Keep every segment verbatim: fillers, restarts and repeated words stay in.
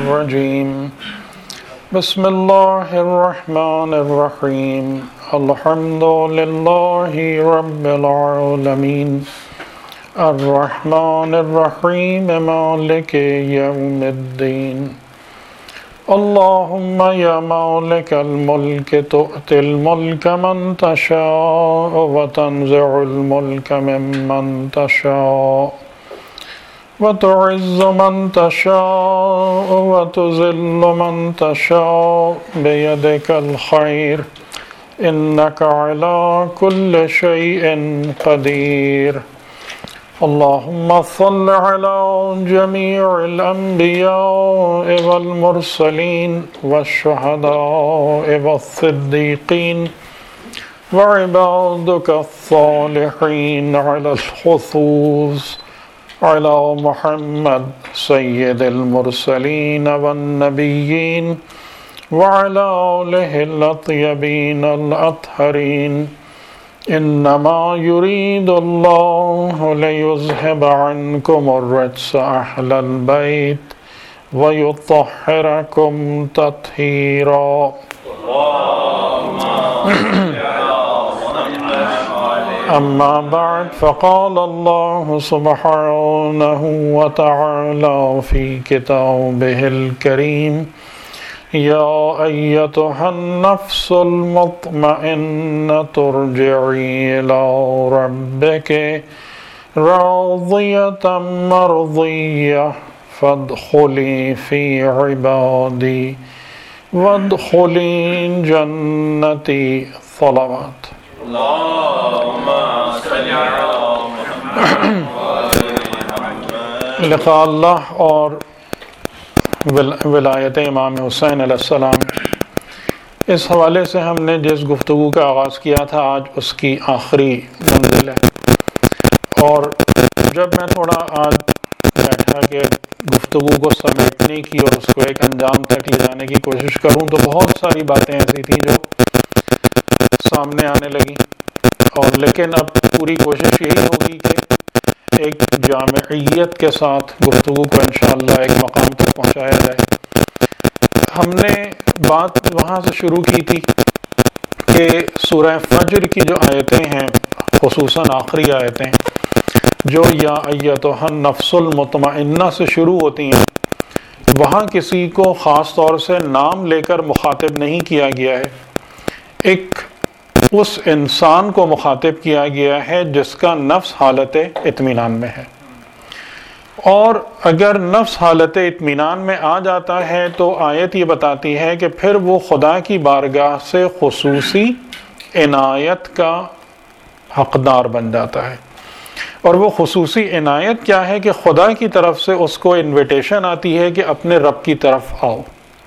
الرجيم بسم الله الرحمن الرحيم الحمد لله رب العالمين الرحمن الرحيم مالك يوم الدين اللهم يا مالك الملك تؤتي الملك من تشاء وتنزع الملك ممن تشاء وتعز من تشاء وتذل من تشاء بيدك الخير إنك على كل شيء قدير اللهم صل على جميع الأنبياء والمرسلين والشهداء والصديقين وعبادك الصالحين على الخصوص على محمد سيد المرسلين والنبيين وعلى آله الأطيبين الأطهرين إنما يريد الله ليذهب عنكم الرجس أهل البيت ويطهركم تطهيرا أما بعد فقال الله سبحانه وتعالى في كتابه الكريم يا أيتها النفس المطمئنة ارجعي إلى ربك راضية مرضية فادخلي في عبادي وادخلي جنتي صلوات اللهم صل على محمد لقاء اللہ اور ولایت امام حسین علیہ السلام، اس حوالے سے ہم نے جس گفتگو کا آغاز کیا تھا آج اس کی آخری منزل ہے، اور جب میں تھوڑا آج بیٹھا کہ گفتگو کو سمیٹنے کی اور اس کو ایک انجام تک لے جانے کی کوشش کروں تو بہت ساری باتیں ایسی تھیں جو سامنے آنے لگی، اور لیکن اب پوری کوشش یہی ہوگی کہ ایک جامعیت کے ساتھ گفتگو کو انشاءاللہ ایک مقام تک پہنچایا جائے۔ ہم نے بات وہاں سے شروع کی تھی کہ سورہ فجر کی جو آیتیں ہیں، خصوصاً آخری آیتیں جو یا ایتھا النفس المطمئنہ سے شروع ہوتی ہیں، وہاں کسی کو خاص طور سے نام لے کر مخاطب نہیں کیا گیا ہے، ایک اس انسان کو مخاطب کیا گیا ہے جس کا نفس حالت اطمینان میں ہے، اور اگر نفس حالت اطمینان میں آ جاتا ہے تو آیت یہ بتاتی ہے کہ پھر وہ خدا کی بارگاہ سے خصوصی عنایت کا حقدار بن جاتا ہے، اور وہ خصوصی عنایت کیا ہے کہ خدا کی طرف سے اس کو انویٹیشن آتی ہے کہ اپنے رب کی طرف آؤ،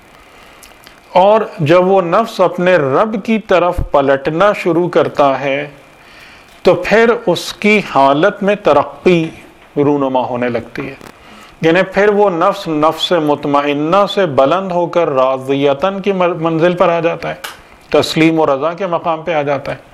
اور جب وہ نفس اپنے رب کی طرف پلٹنا شروع کرتا ہے تو پھر اس کی حالت میں ترقی رونما ہونے لگتی ہے، یعنی پھر وہ نفس نفس مطمئنہ سے بلند ہو کر راضیتاً کی منزل پر آ جاتا ہے، تسلیم و رضا کے مقام پہ آ جاتا ہے،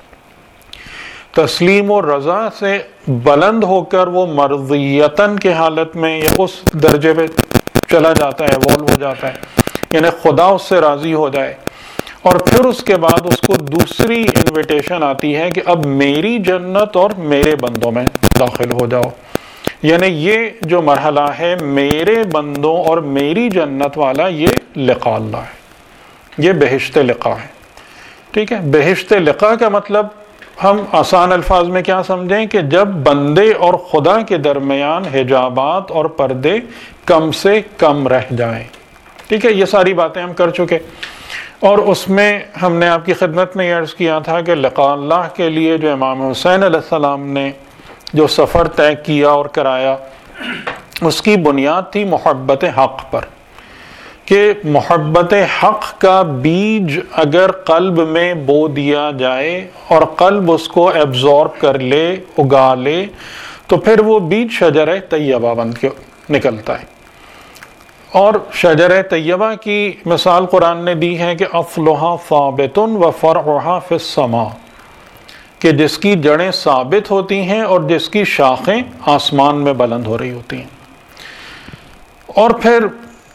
تسلیم و رضا سے بلند ہو کر وہ مرضیتاً کی حالت میں یا اس درجے پہ چلا جاتا ہے، ایوالو ہو جاتا ہے، یعنی خدا اس سے راضی ہو جائے، اور پھر اس کے بعد اس کو دوسری انویٹیشن آتی ہے کہ اب میری جنت اور میرے بندوں میں داخل ہو جاؤ، یعنی یہ جو مرحلہ ہے میرے بندوں اور میری جنت والا، یہ لقاء اللہ ہے، یہ بہشت لقاء ہے، ٹھیک ہے۔ بہشت لقاء کا مطلب ہم آسان الفاظ میں کیا سمجھیں کہ جب بندے اور خدا کے درمیان حجابات اور پردے کم سے کم رہ جائیں، ٹھیک ہے، یہ ساری باتیں ہم کر چکے، اور اس میں ہم نے آپ کی خدمت میں یہ عرض کیا تھا کہ لقاء اللہ کے لیے جو امام حسین علیہ السلام نے جو سفر طے کیا اور کرایا، اس کی بنیاد تھی محبت حق پر، کہ محبت حق کا بیج اگر قلب میں بو دیا جائے اور قلب اس کو ایبزورب کر لے، اگا لے، تو پھر وہ بیج شجرہ طیبہ بن کے نکلتا ہے، اور شجرہ طیبہ کی مثال قرآن نے دی ہے کہ اصلھا ثابت و فرعھا فی السماء، کہ جس کی جڑیں ثابت ہوتی ہیں اور جس کی شاخیں آسمان میں بلند ہو رہی ہوتی ہیں، اور پھر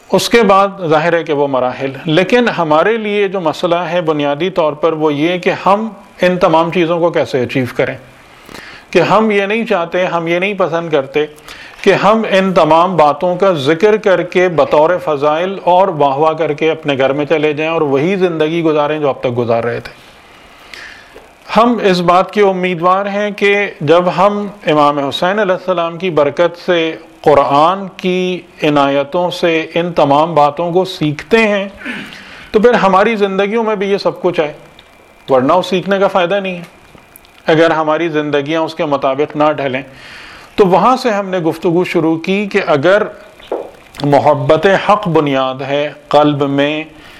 اس کے بعد ظاہر ہے کہ وہ مراحل، لیکن ہمارے لیے جو مسئلہ ہے بنیادی طور پر وہ یہ کہ ہم ان تمام چیزوں کو کیسے اچیو کریں، کہ ہم یہ نہیں چاہتے، ہم یہ نہیں پسند کرتے کہ ہم ان تمام باتوں کا ذکر کر کے بطور فضائل اور واہ واہ کر کے اپنے گھر میں چلے جائیں اور وہی زندگی گزاریں جو اب تک گزار رہے تھے۔ ہم اس بات کے امیدوار ہیں کہ جب ہم امام حسین علیہ السلام کی برکت سے، قرآن کی عنایتوں سے ان تمام باتوں کو سیکھتے ہیں تو پھر ہماری زندگیوں میں بھی یہ سب کچھ ہے، ورنہ اس سیکھنے کا فائدہ نہیں ہے اگر ہماری زندگیاں اس کے مطابق نہ ڈھلیں۔ تو وہاں سے ہم نے گفتگو شروع کی کہ اگر محبت حق بنیاد ہے قلب میں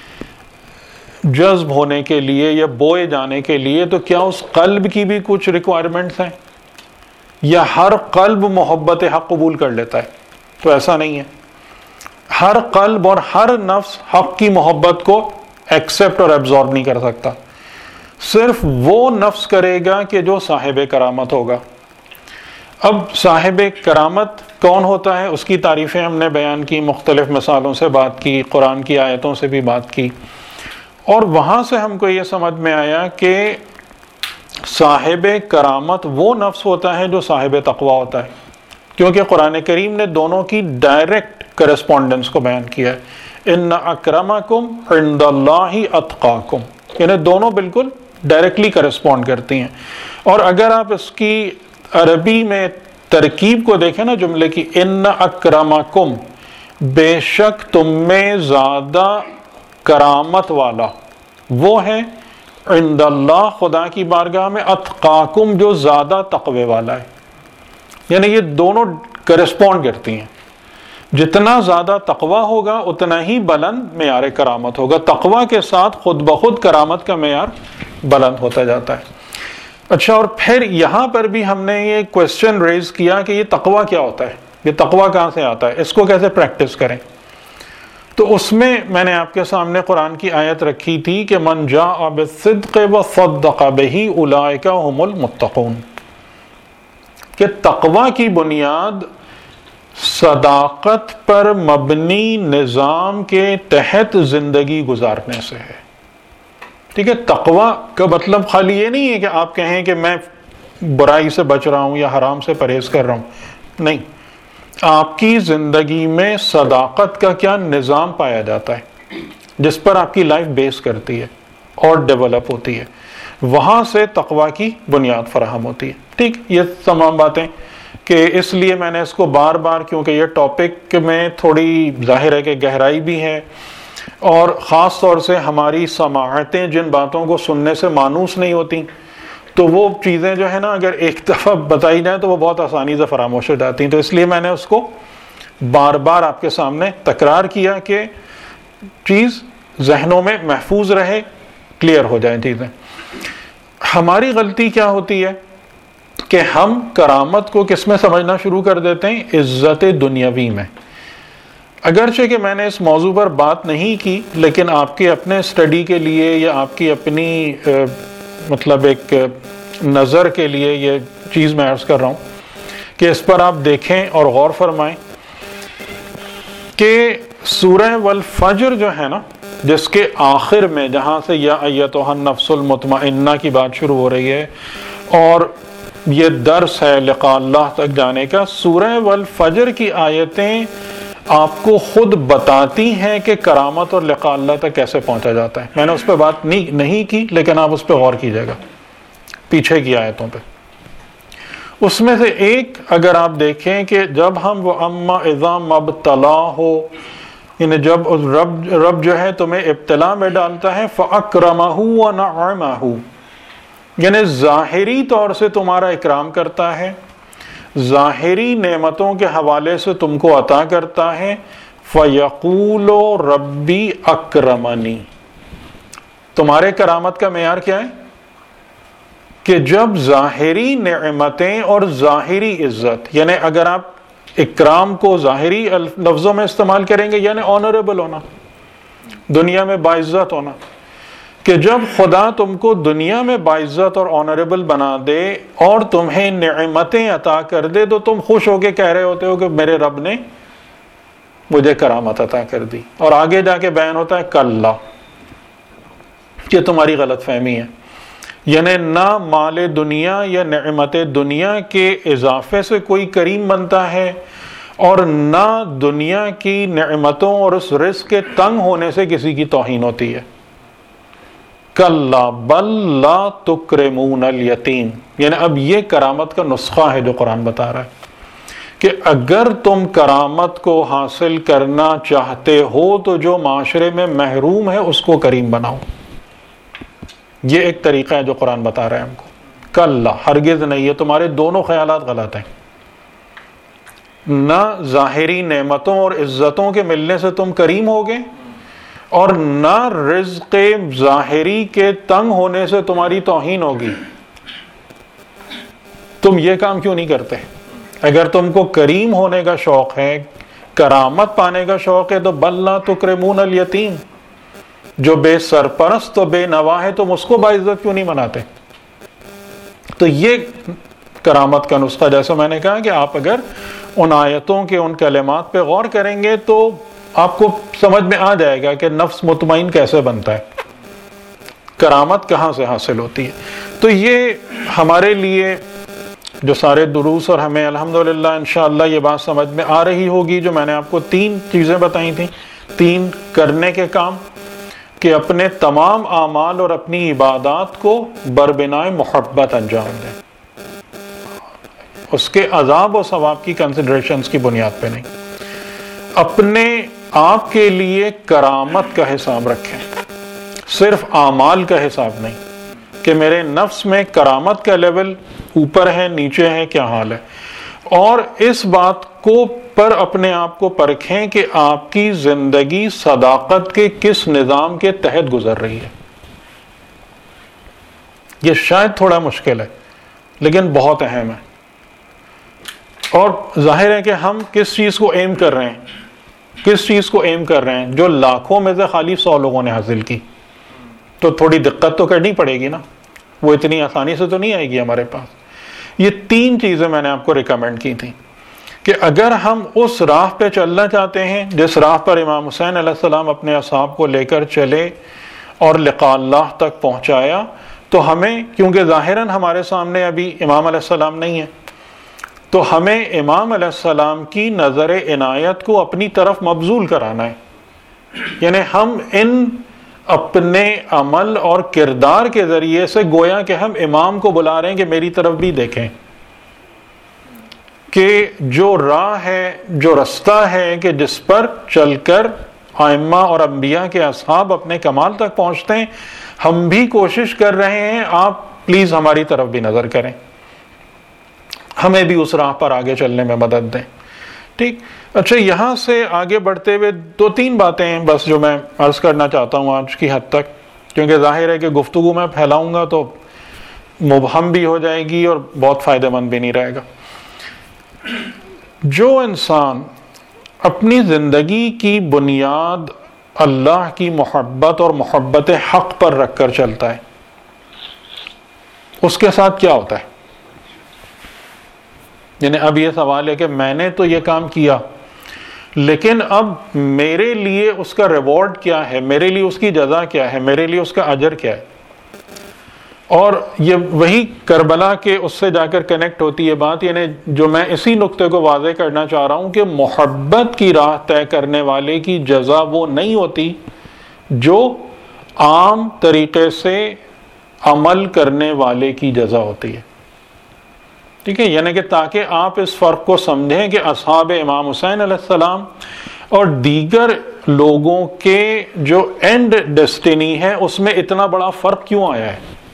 جذب ہونے کے لیے یا بوئے جانے کے لیے، تو کیا اس قلب کی بھی کچھ ریکوائرمنٹس ہیں، یا ہر قلب محبت حق قبول کر لیتا ہے؟ تو ایسا نہیں ہے، ہر قلب اور ہر نفس حق کی محبت کو ایکسیپٹ اور ایبزارب نہیں کر سکتا، صرف وہ نفس کرے گا کہ جو صاحب کرامت ہوگا۔ اب صاحب کرامت کون ہوتا ہے، اس کی تعریفیں ہم نے بیان کی، مختلف مثالوں سے بات کی، قرآن کی آیتوں سے بھی بات کی، اور وہاں سے ہم کو یہ سمجھ میں آیا کہ صاحب کرامت وہ نفس ہوتا ہے جو صاحب تقوی ہوتا ہے، کیونکہ قرآن کریم نے دونوں کی ڈائریکٹ کرسپونڈنس کو بیان کیا ہے، ان اکرمکم عند اللہ اتقاکم، یعنی دونوں بالکل ڈائریکٹلی کرسپونڈ کرتی ہیں۔ اور اگر آپ اس کی عربی میں ترکیب کو دیکھیں نا جملے کی، ان اکرمکم، بے شک تم میں زیادہ کرامت والا وہ ہے، عند اللہ، خدا کی بارگاہ میں، اتقاکم، جو زیادہ تقوی والا ہے، یعنی یہ دونوں کرسپونڈ کرتی ہیں، جتنا زیادہ تقوی ہوگا اتنا ہی بلند معیار کرامت ہوگا، تقوی کے ساتھ خود بخود کرامت کا معیار بلند ہوتا جاتا ہے۔ اچھا، اور پھر یہاں پر بھی ہم نے یہ کوشچن ریز کیا کہ یہ تقوی کیا ہوتا ہے، یہ تقوی کہاں سے آتا ہے، اس کو کیسے پریکٹس کریں؟ تو اس میں میں نے آپ کے سامنے قرآن کی آیت رکھی تھی کہ من جاء بالصدق وصدق بہ اولئک ھم المتقون، کہ تقوی کی بنیاد صداقت پر مبنی نظام کے تحت زندگی گزارنے سے ہے۔ ٹھیک ہے، تقوی کا مطلب خالی یہ نہیں ہے کہ آپ کہیں کہ میں برائی سے بچ رہا ہوں یا حرام سے پرہیز کر رہا ہوں، نہیں، آپ کی زندگی میں صداقت کا کیا نظام پایا جاتا ہے جس پر آپ کی لائف بیس کرتی ہے اور ڈیولپ ہوتی ہے، وہاں سے تقوی کی بنیاد فراہم ہوتی ہے۔ ٹھیک، یہ تمام باتیں کہ اس لیے میں نے اس کو بار بار، کیونکہ یہ ٹاپک میں تھوڑی ظاہر ہے کہ گہرائی بھی ہے، اور خاص طور سے ہماری سماعتیں جن باتوں کو سننے سے مانوس نہیں ہوتی، تو وہ چیزیں جو ہے نا اگر ایک دفعہ بتائی جائیں تو وہ بہت آسانی سے فراموش ہو جاتی ہیں، تو اس لیے میں نے اس کو بار بار آپ کے سامنے تکرار کیا کہ چیز ذہنوں میں محفوظ رہے، کلیئر ہو جائیں چیزیں۔ ہماری غلطی کیا ہوتی ہے کہ ہم کرامت کو کس میں سمجھنا شروع کر دیتے ہیں؟ عزت دنیاوی میں۔ اگرچہ کہ میں نے اس موضوع پر بات نہیں کی، لیکن آپ کے اپنے اسٹڈی کے لیے یا آپ کی اپنی مطلب ایک نظر کے لیے یہ چیز میں عرض کر رہا ہوں کہ اس پر آپ دیکھیں اور غور فرمائیں کہ سورہ والفجر جو ہے نا، جس کے آخر میں جہاں سے یا ایتھا النفس المطمئنہ کی بات شروع ہو رہی ہے اور یہ درس ہے لقاء اللہ تک جانے کا، سورہ والفجر کی آیتیں آپ کو خود بتاتی ہیں کہ کرامت اور لقاء اللہ تک کیسے پہنچا جاتا ہے۔ میں نے اس پہ بات نہیں نہیں کی، لیکن آپ اس پہ غور کیجئے گا پیچھے کی آیتوں پہ۔ اس میں سے ایک اگر آپ دیکھیں کہ جب ہم وہ اما اذا مبتلاہ، یعنی جب رب رب جو ہے تمہیں ابتلا میں ڈالتا ہے، فاکرمہ ونعمہ، یعنی ظاہری طور سے تمہارا اکرام کرتا ہے، ظاہری نعمتوں کے حوالے سے تم کو عطا کرتا ہے، فَيَقُولُ رَبِّي أَكْرَمَنِي، تمہارے کرامت کا معیار کیا ہے کہ جب ظاہری نعمتیں اور ظاہری عزت، یعنی اگر آپ اکرام کو ظاہری لفظوں میں استعمال کریں گے یعنی آنریبل ہونا، دنیا میں باعزت ہونا، کہ جب خدا تم کو دنیا میں باعزت اور آنریبل بنا دے اور تمہیں نعمتیں عطا کر دے تو تم خوش ہو کے کہہ رہے ہوتے ہو کہ میرے رب نے مجھے کرامت عطا کر دی. اور آگے جا کے بیان ہوتا ہے کلا، یہ تمہاری غلط فہمی ہے. یعنی نہ مال دنیا یا نعمت دنیا کے اضافے سے کوئی کریم بنتا ہے، اور نہ دنیا کی نعمتوں اور اس رزق کے تنگ ہونے سے کسی کی توہین ہوتی ہے. کلا بل لا تکرمون الیتیم، یعنی اب یہ کرامت کا نسخہ ہے جو قرآن بتا رہا ہے کہ اگر تم کرامت کو حاصل کرنا چاہتے ہو تو جو معاشرے میں محروم ہے اس کو کریم بناؤ. یہ ایک طریقہ ہے جو قرآن بتا رہا ہے ہم کو. کلا، ہرگز نہیں، یہ تمہارے دونوں خیالات غلط ہیں. نہ ظاہری نعمتوں اور عزتوں کے ملنے سے تم کریم ہوگے، اور نہ رزق ظاہری کے تنگ ہونے سے تمہاری توہین ہوگی. تم یہ کام کیوں نہیں کرتے؟ اگر تم کو کریم ہونے کا شوق ہے، کرامت پانے کا شوق ہے، تو بل لا تکرمون الیتیم، جو بے سرپرست و بے نوا ہے تم اس کو باعزت کیوں نہیں مناتے؟ تو یہ کرامت کا نسخہ، جیسا میں نے کہا کہ آپ اگر ان آیتوں کے ان کلمات پہ غور کریں گے تو آپ کو سمجھ میں آ جائے گا کہ نفس مطمئن کیسے بنتا ہے، کرامت کہاں سے حاصل ہوتی ہے. تو یہ ہمارے لیے جو سارے دروس، اور ہمیں الحمدللہ انشاءاللہ یہ بات سمجھ میں آ رہی ہوگی جو میں نے آپ کو تین چیزیں بتائی تھیں، تین کرنے کے کام، کہ اپنے تمام اعمال اور اپنی عبادات کو بربنائے محبت انجام دیں، اس کے عذاب و ثواب کی کنسیڈریشنز کی بنیاد پہ نہیں. اپنے آپ کے لیے کرامت کا حساب رکھیں، صرف اعمال کا حساب نہیں کہ میرے نفس میں کرامت کا لیول اوپر ہے نیچے ہے کیا حال ہے. اور اس بات کو پر اپنے آپ کو پرکھیں کہ آپ کی زندگی صداقت کے کس نظام کے تحت گزر رہی ہے. یہ شاید تھوڑا مشکل ہے لیکن بہت اہم ہے. اور ظاہر ہے کہ ہم کس چیز کو ایم کر رہے ہیں، کس چیز کو ایم کر رہے ہیں جو لاکھوں میں سے خالی سو لوگوں نے حاصل کی. تو تھوڑی دقت تو کرنی پڑے گی نا، وہ اتنی آسانی سے تو نہیں آئے گی ہمارے پاس. یہ تین چیزیں میں نے آپ کو ریکمینڈ کی تھیں کہ اگر ہم اس راہ پہ چلنا چاہتے ہیں جس راہ پر امام حسین علیہ السلام اپنے اصحاب کو لے کر چلے اور لقاء اللہ تک پہنچایا، تو ہمیں، کیونکہ ظاہراً ہمارے سامنے ابھی امام علیہ السلام نہیں ہے، تو ہمیں امام علیہ السلام کی نظر عنایت کو اپنی طرف مبذول کرانا ہے. یعنی ہم ان اپنے عمل اور کردار کے ذریعے سے گویا کہ ہم امام کو بلا رہے ہیں کہ میری طرف بھی دیکھیں، کہ جو راہ ہے، جو رستہ ہے کہ جس پر چل کر ائمہ اور انبیاء کے اصحاب اپنے کمال تک پہنچتے ہیں، ہم بھی کوشش کر رہے ہیں، آپ پلیز ہماری طرف بھی نظر کریں، ہمیں بھی اس راہ پر آگے چلنے میں مدد دیں. ٹھیک. اچھا، یہاں سے آگے بڑھتے ہوئے دو تین باتیں ہیں بس جو میں عرض کرنا چاہتا ہوں آج کی حد تک، کیونکہ ظاہر ہے کہ گفتگو میں پھیلاؤں گا تو مبہم بھی ہو جائے گی اور بہت فائدہ مند بھی نہیں رہے گا. جو انسان اپنی زندگی کی بنیاد اللہ کی محبت اور محبت حق پر رکھ کر چلتا ہے، اس کے ساتھ کیا ہوتا ہے؟ یعنی اب یہ سوال ہے کہ میں نے تو یہ کام کیا، لیکن اب میرے لیے اس کا ریوارڈ کیا ہے، میرے لیے اس کی جزا کیا ہے، میرے لیے اس کا اجر کیا ہے. اور یہ وہی کربلا کے اس سے جا کر کنیکٹ ہوتی ہے بات، یعنی جو میں اسی نقطے کو واضح کرنا چاہ رہا ہوں کہ محبت کی راہ طے کرنے والے کی جزا وہ نہیں ہوتی جو عام طریقے سے عمل کرنے والے کی جزا ہوتی ہے. ٹھیک ہے. یعنی کہ تاکہ آپ اس فرق کو سمجھیں کہ اصحاب امام حسین علیہ السلام اور دیگر لوگوں کے جو اینڈ ڈیسٹینی ہے اس میں اتنا بڑا فرق کیوں آیا ہے،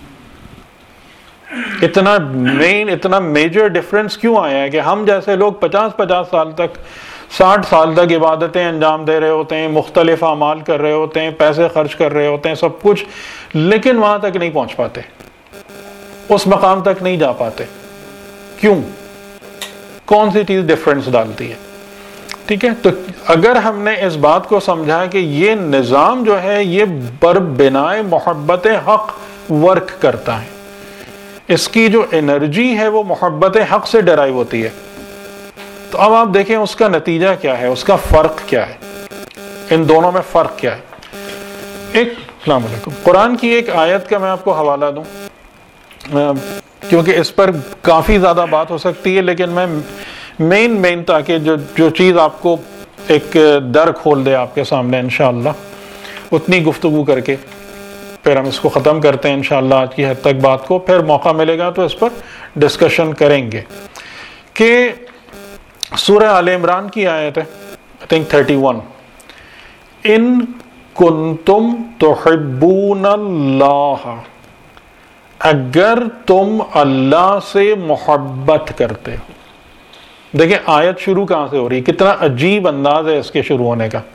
اتنا مین اتنا میجر ڈفرنس کیوں آیا ہے کہ ہم جیسے لوگ پچاس پچاس سال تک، ساٹھ سال تک عبادتیں انجام دے رہے ہوتے ہیں، مختلف اعمال کر رہے ہوتے ہیں، پیسے خرچ کر رہے ہوتے ہیں، سب کچھ، لیکن وہاں تک نہیں پہنچ پاتے، اس مقام تک نہیں جا پاتے. کیوں؟ کون سی چیز ڈفرنس ڈالتی ہے؟ ٹھیک ہے. تو اگر ہم نے اس بات کو سمجھا کہ یہ نظام جو ہے یہ بر بنائے محبت حق ورک کرتا ہے، اس کی جو انرجی ہے وہ محبت حق سے ڈرائیو ہوتی ہے، تو اب آپ دیکھیں اس کا نتیجہ کیا ہے، اس کا فرق کیا ہے، ان دونوں میں فرق کیا ہے۔ ایک السلام علیکم، قرآن کی ایک آیت کا میں آپ کو حوالہ دوں کیونکہ اس پر کافی زیادہ بات ہو سکتی ہے، لیکن میں مین مین تاکہ جو جو چیز آپ کو ایک در کھول دے آپ کے سامنے انشاءاللہ، اتنی گفتگو کر کے پھر ہم اس کو ختم کرتے ہیں انشاءاللہ آج کی حد تک بات کو، پھر موقع ملے گا تو اس پر ڈسکشن کریں گے۔ کہ سورہ آل عمران کی آیت ہے آئی تھنک تھرٹی ون، ان کنتم تحبون اللہ، اگر تم اللہ سے محبت کرتے ہو۔ دیکھیں آیت شروع کہاں سے ہو رہی ہے، کتنا عجیب انداز ہے اس کے شروع ہونے کا۔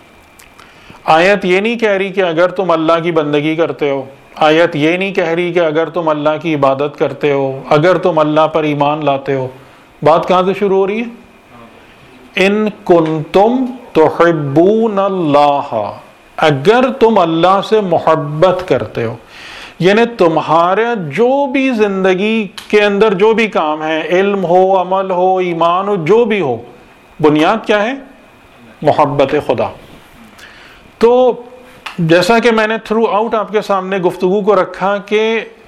آیت یہ نہیں کہہ رہی کہ اگر تم اللہ کی بندگی کرتے ہو، آیت یہ نہیں کہہ رہی کہ اگر تم اللہ کی عبادت کرتے ہو، اگر تم اللہ پر ایمان لاتے ہو۔ بات کہاں سے شروع ہو رہی ہے؟ ان کنتم تحبون اللہ، اگر تم اللہ سے محبت کرتے ہو، یعنی تمہارے جو بھی زندگی کے اندر جو بھی کام ہے، علم ہو، عمل ہو، ایمان ہو، جو بھی ہو، بنیاد کیا ہے؟ محبت خدا۔ تو جیسا کہ میں نے تھرو آؤٹ آپ کے سامنے گفتگو کو رکھا کہ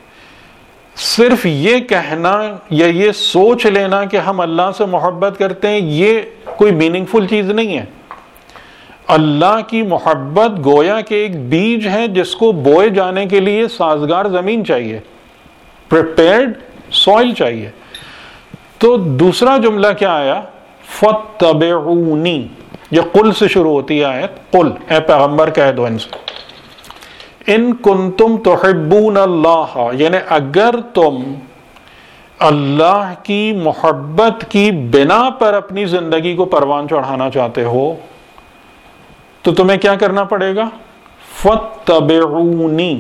صرف یہ کہنا یا یہ سوچ لینا کہ ہم اللہ سے محبت کرتے ہیں، یہ کوئی میننگ فل چیز نہیں ہے۔ اللہ کی محبت گویا کہ ایک بیج ہے جس کو بوئے جانے کے لیے سازگار زمین چاہیے، پریپیئرڈ سوئل چاہیے۔ تو دوسرا جملہ کیا آیا؟ فَاتَّبِعُونِی، یہ قل سے شروع ہوتی ہے آیت، قل، اے پیغمبر کہہ دو ان سے، ان کنتم تحبون اللہ، یعنی اگر تم اللہ کی محبت کی بنا پر اپنی زندگی کو پروان چڑھانا چاہتے ہو تو تمہیں کیا کرنا پڑے گا؟ فَاتَّبِعُونِی،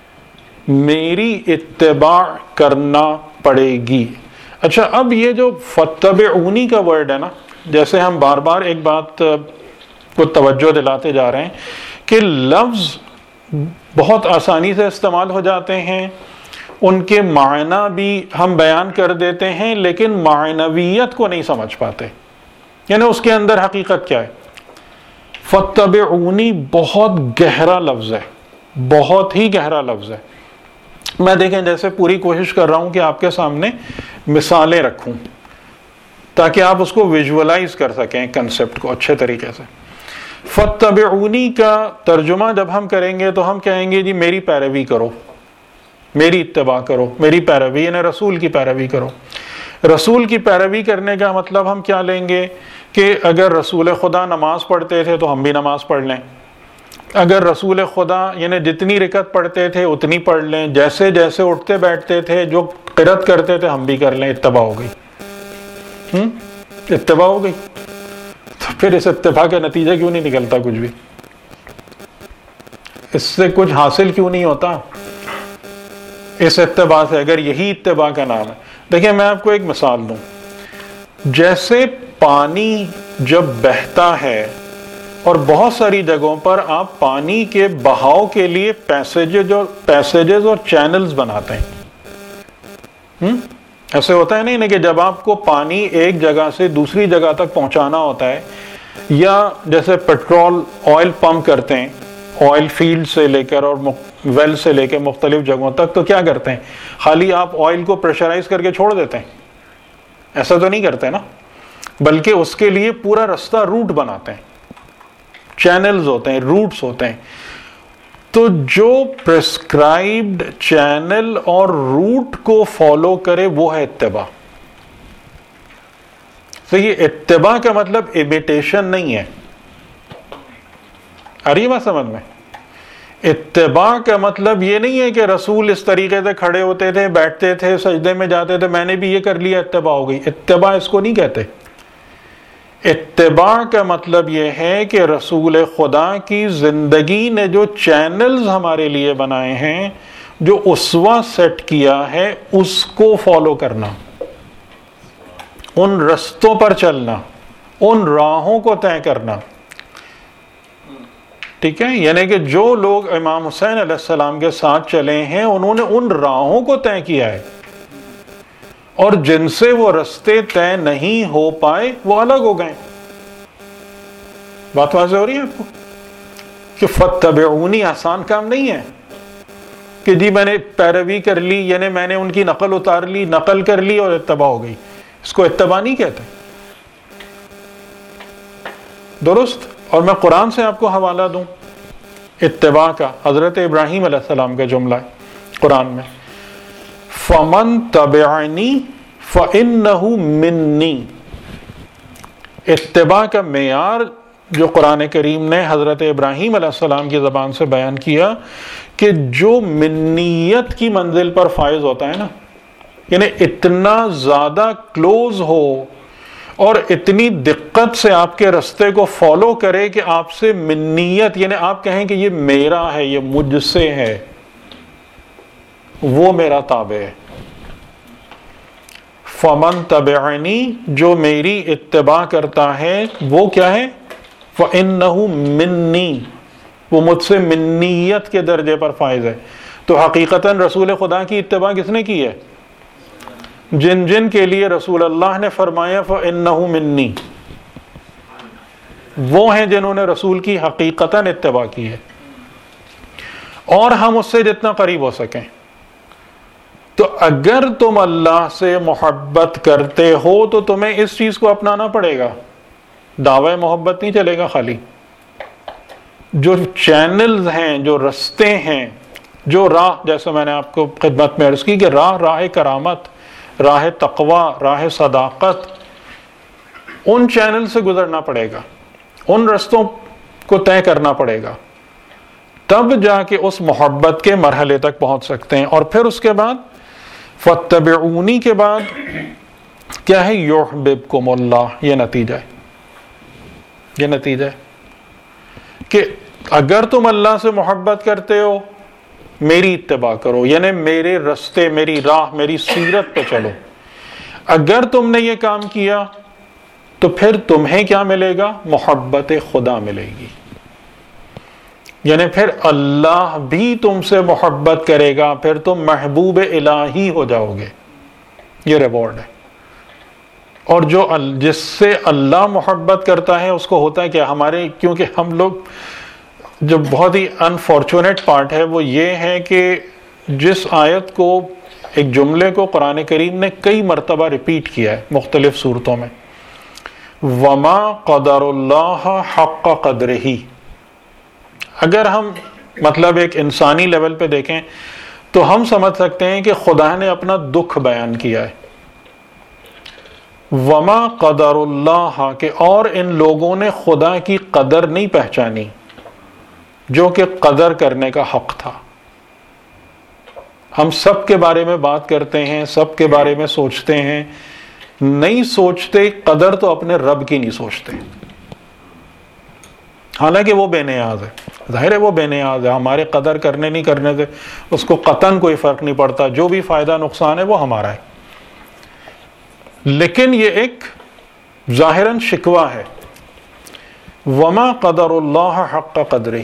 میری اتباع کرنا پڑے گی۔ اچھا، اب یہ جو فَاتَّبِعُونِی کا ورڈ ہے نا، جیسے ہم بار بار ایک بات کو توجہ دلاتے جا رہے ہیں کہ لفظ بہت آسانی سے استعمال ہو جاتے ہیں، ان کے معنی بھی ہم بیان کر دیتے ہیں، لیکن معنویت کو نہیں سمجھ پاتے، یعنی اس کے اندر حقیقت کیا ہے۔ فَاتَّبِعُونِی بہت گہرا لفظ ہے، بہت ہی گہرا لفظ ہے۔ میں دیکھیں جیسے پوری کوشش کر رہا ہوں کہ آپ کے سامنے مثالیں رکھوں تاکہ آپ اس کو ویژولائز کر سکیں کنسپٹ کو اچھے طریقے سے۔ فَاتَّبِعُونِی کا ترجمہ جب ہم کریں گے تو ہم کہیں گے جی میری پیروی کرو، میری اتباع کرو، میری پیروی یعنی رسول کی پیروی کرو۔ رسول کی پیروی کرنے کا مطلب ہم کیا لیں گے کہ اگر رسول خدا نماز پڑھتے تھے تو ہم بھی نماز پڑھ لیں، اگر رسول خدا یعنی جتنی رکعت پڑھتے تھے اتنی پڑھ لیں، جیسے جیسے اٹھتے بیٹھتے تھے جو قرات کرتے تھے ہم بھی کر لیں، اتباع ہو گئی۔ ہم اتباع ہو گئی۔ تو پھر اس اتباع کا نتیجہ کیوں نہیں نکلتا کچھ بھی؟ اس سے کچھ حاصل کیوں نہیں ہوتا اس اتباع سے، اگر یہی اتباع کا نام ہے؟ دیکھیں میں آپ کو ایک مثال دوں، جیسے پانی جب بہتا ہے اور بہت ساری جگہوں پر آپ پانی کے بہاؤ کے لیے پیسیجز اور پیسیجز اور چینلز بناتے ہیں، ہم ایسے ہوتا ہے نہیں کہ جب آپ کو پانی ایک جگہ سے دوسری جگہ تک پہنچانا ہوتا ہے، یا جیسے پیٹرول آئل پمپ کرتے ہیں آئل فیلڈ سے لے کر اور ویل سے لے کے مختلف جگہوں تک، تو کیا کرتے ہیں؟ خالی آپ آئل کو پریشرائز کر کے چھوڑ دیتے ہیں؟ ایسا تو نہیں کرتے نا، بلکہ اس کے لیے پورا رستہ روٹ بناتے ہیں، چینلز ہوتے ہیں، روٹس ہوتے ہیں۔ تو جو پرسکرائبڈ چینل اور روٹ کو فالو کرے وہ ہے اتباع۔ تو یہ اتباع کا مطلب امیٹیشن نہیں ہے، آ رہی ہے بات سمجھ میں؟ اتباع کا مطلب یہ نہیں ہے کہ رسول اس طریقے سے کھڑے ہوتے تھے، بیٹھتے تھے، سجدے میں جاتے تھے، میں نے بھی یہ کر لیا اتباع ہو گئی۔ اتباع اس کو نہیں کہتے۔ اتباع کا مطلب یہ ہے کہ رسول خدا کی زندگی نے جو چینلز ہمارے لیے بنائے ہیں، جو اسوہ سیٹ کیا ہے، اس کو فالو کرنا، ان رستوں پر چلنا، ان راہوں کو طے کرنا، ٹھیک ہے؟ یعنی کہ جو لوگ امام حسین علیہ السلام کے ساتھ چلے ہیں انہوں نے ان راہوں کو طے کیا ہے، اور جن سے وہ رستے طے نہیں ہو پائے وہ الگ ہو گئے. بات واضح ہو رہی ہے آپ کو کہ فَاتَّبِعُونِی آسان کام نہیں ہے کہ جی میں نے پیروی کر لی، یعنی میں نے ان کی نقل اتار لی، نقل کر لی اور اتباع ہو گئی. اس کو اتباع نہیں کہتے. درست. اور میں قرآن سے آپ کو حوالہ دوں اتباع کا، حضرت ابراہیم علیہ السلام کا جملہ ہے قرآن میں، فَمَن تَبِعَنِی فَإِنَّهُ مِنِّی. اتباع کا معیار جو قرآن کریم نے حضرت ابراہیم علیہ السلام کی زبان سے بیان کیا کہ جو منیت کی منزل پر فائز ہوتا ہے نا، یعنی اتنا زیادہ کلوز ہو اور اتنی دقت سے آپ کے رستے کو فالو کرے کہ آپ سے منیت، یعنی آپ کہیں کہ یہ میرا ہے، یہ مجھ سے ہے، وہ میرا تابع ہے. فمن تبعنی، جو میری اتباع کرتا ہے وہ کیا ہے؟ فإنہ منی، وہ مجھ سے منیت کے درجے پر فائز ہے. تو حقیقتاً رسول خدا کی اتباع کس نے کی ہے؟ جن جن کے لیے رسول اللہ نے فرمایا فإنہ منی، وہ ہیں جنہوں نے رسول کی حقیقتاً اتباع کی ہے. اور ہم اس سے جتنا قریب ہو سکیں. تو اگر تم اللہ سے محبت کرتے ہو تو تمہیں اس چیز کو اپنانا پڑے گا. دعوی محبت نہیں چلے گا خالی. جو چینلز ہیں، جو رستے ہیں، جو راہ، جیسے میں نے آپ کو خدمت میں عرض کی کہ راہ راہ کرامت، راہ تقوی، راہ صداقت، ان چینل سے گزرنا پڑے گا، ان رستوں کو طے کرنا پڑے گا، تب جا کے اس محبت کے مرحلے تک پہنچ سکتے ہیں. اور پھر اس کے بعد فَاتَّبِعُونِی کے بعد کیا ہے؟ یُحْبِبْکُمُ اللہ. یہ نتیجہ ہے، یہ نتیجہ ہے کہ اگر تم اللہ سے محبت کرتے ہو میری اتباع کرو، یعنی میرے رستے، میری راہ، میری سیرت پہ چلو. اگر تم نے یہ کام کیا تو پھر تمہیں کیا ملے گا؟ محبت خدا ملے گی. یعنی پھر اللہ بھی تم سے محبت کرے گا، پھر تم محبوب الہی ہو جاؤ گے. یہ ریوارڈ ہے. اور جو جس سے اللہ محبت کرتا ہے اس کو ہوتا ہے کہ ہمارے، کیونکہ ہم لوگ جو بہت ہی انفارچونیٹ پارٹ ہے وہ یہ ہے کہ جس آیت کو، ایک جملے کو قرآن کریم نے کئی مرتبہ ریپیٹ کیا ہے مختلف صورتوں میں، وما قدر اللہ حق قدرہ. اگر ہم مطلب ایک انسانی لیول پہ دیکھیں تو ہم سمجھ سکتے ہیں کہ خدا نے اپنا دکھ بیان کیا ہے. وما قدر اللہ، کہ اور ان لوگوں نے خدا کی قدر نہیں پہچانی جو کہ قدر کرنے کا حق تھا. ہم سب کے بارے میں بات کرتے ہیں، سب کے بارے میں سوچتے ہیں، نہیں سوچتے قدر تو اپنے رب کی نہیں سوچتے، حالانکہ وہ بے نیاز ہے. ظاہر ہے وہ بے نیاز ہے، ہمارے قدر کرنے نہیں کرنے سے اس کو قطعاً کوئی فرق نہیں پڑتا، جو بھی فائدہ نقصان ہے وہ ہمارا ہے. لیکن یہ ایک ظاہراً شکوہ ہے. وما قدر اللہ حق قدرہ.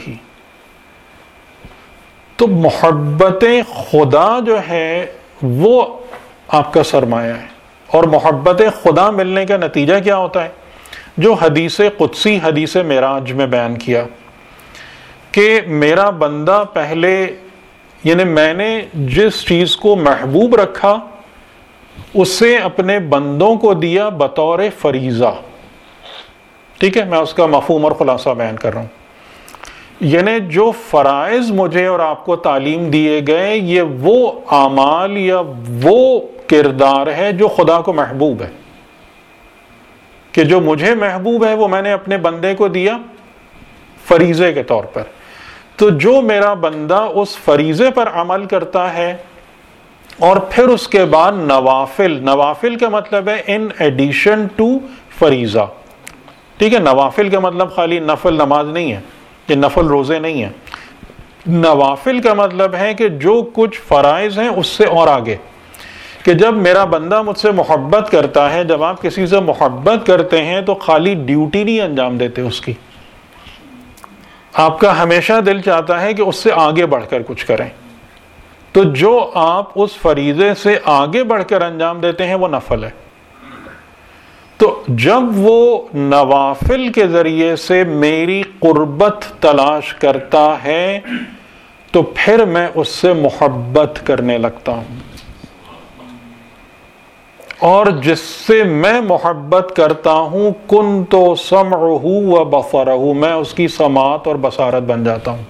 تو محبت خدا جو ہے وہ آپ کا سرمایہ ہے. اور محبت خدا ملنے کا نتیجہ کیا ہوتا ہے؟ جو حدیث قدسی، حدیث معراج میں بیان کیا کہ میرا بندہ پہلے، یعنی میں نے جس چیز کو محبوب رکھا اسے اپنے بندوں کو دیا بطور فریضہ. ٹھیک ہے، میں اس کا مفہوم اور خلاصہ بیان کر رہا ہوں. یعنی جو فرائض مجھے اور آپ کو تعلیم دیے گئے یہ وہ اعمال یا وہ کردار ہے جو خدا کو محبوب ہے، کہ جو مجھے محبوب ہے وہ میں نے اپنے بندے کو دیا فریضے کے طور پر. تو جو میرا بندہ اس فریضے پر عمل کرتا ہے اور پھر اس کے بعد نوافل، نوافل کا مطلب ہے ان ایڈیشن ٹو فریضہ. ٹھیک ہے، نوافل کا مطلب خالی نفل نماز نہیں ہے، یہ نفل روزے نہیں ہیں. نوافل کا مطلب ہے کہ جو کچھ فرائض ہیں اس سے اور آگے، کہ جب میرا بندہ مجھ سے محبت کرتا ہے، جب آپ کسی سے محبت کرتے ہیں تو خالی ڈیوٹی نہیں انجام دیتے اس کی، آپ کا ہمیشہ دل چاہتا ہے کہ اس سے آگے بڑھ کر کچھ کریں. تو جو آپ اس فریضے سے آگے بڑھ کر انجام دیتے ہیں وہ نفل ہے. تو جب وہ نوافل کے ذریعے سے میری قربت تلاش کرتا ہے تو پھر میں اس سے محبت کرنے لگتا ہوں، اور جس سے میں محبت کرتا ہوں کنت سمعہ و بصرہ، میں اس کی سماعت اور بصارت بن جاتا ہوں.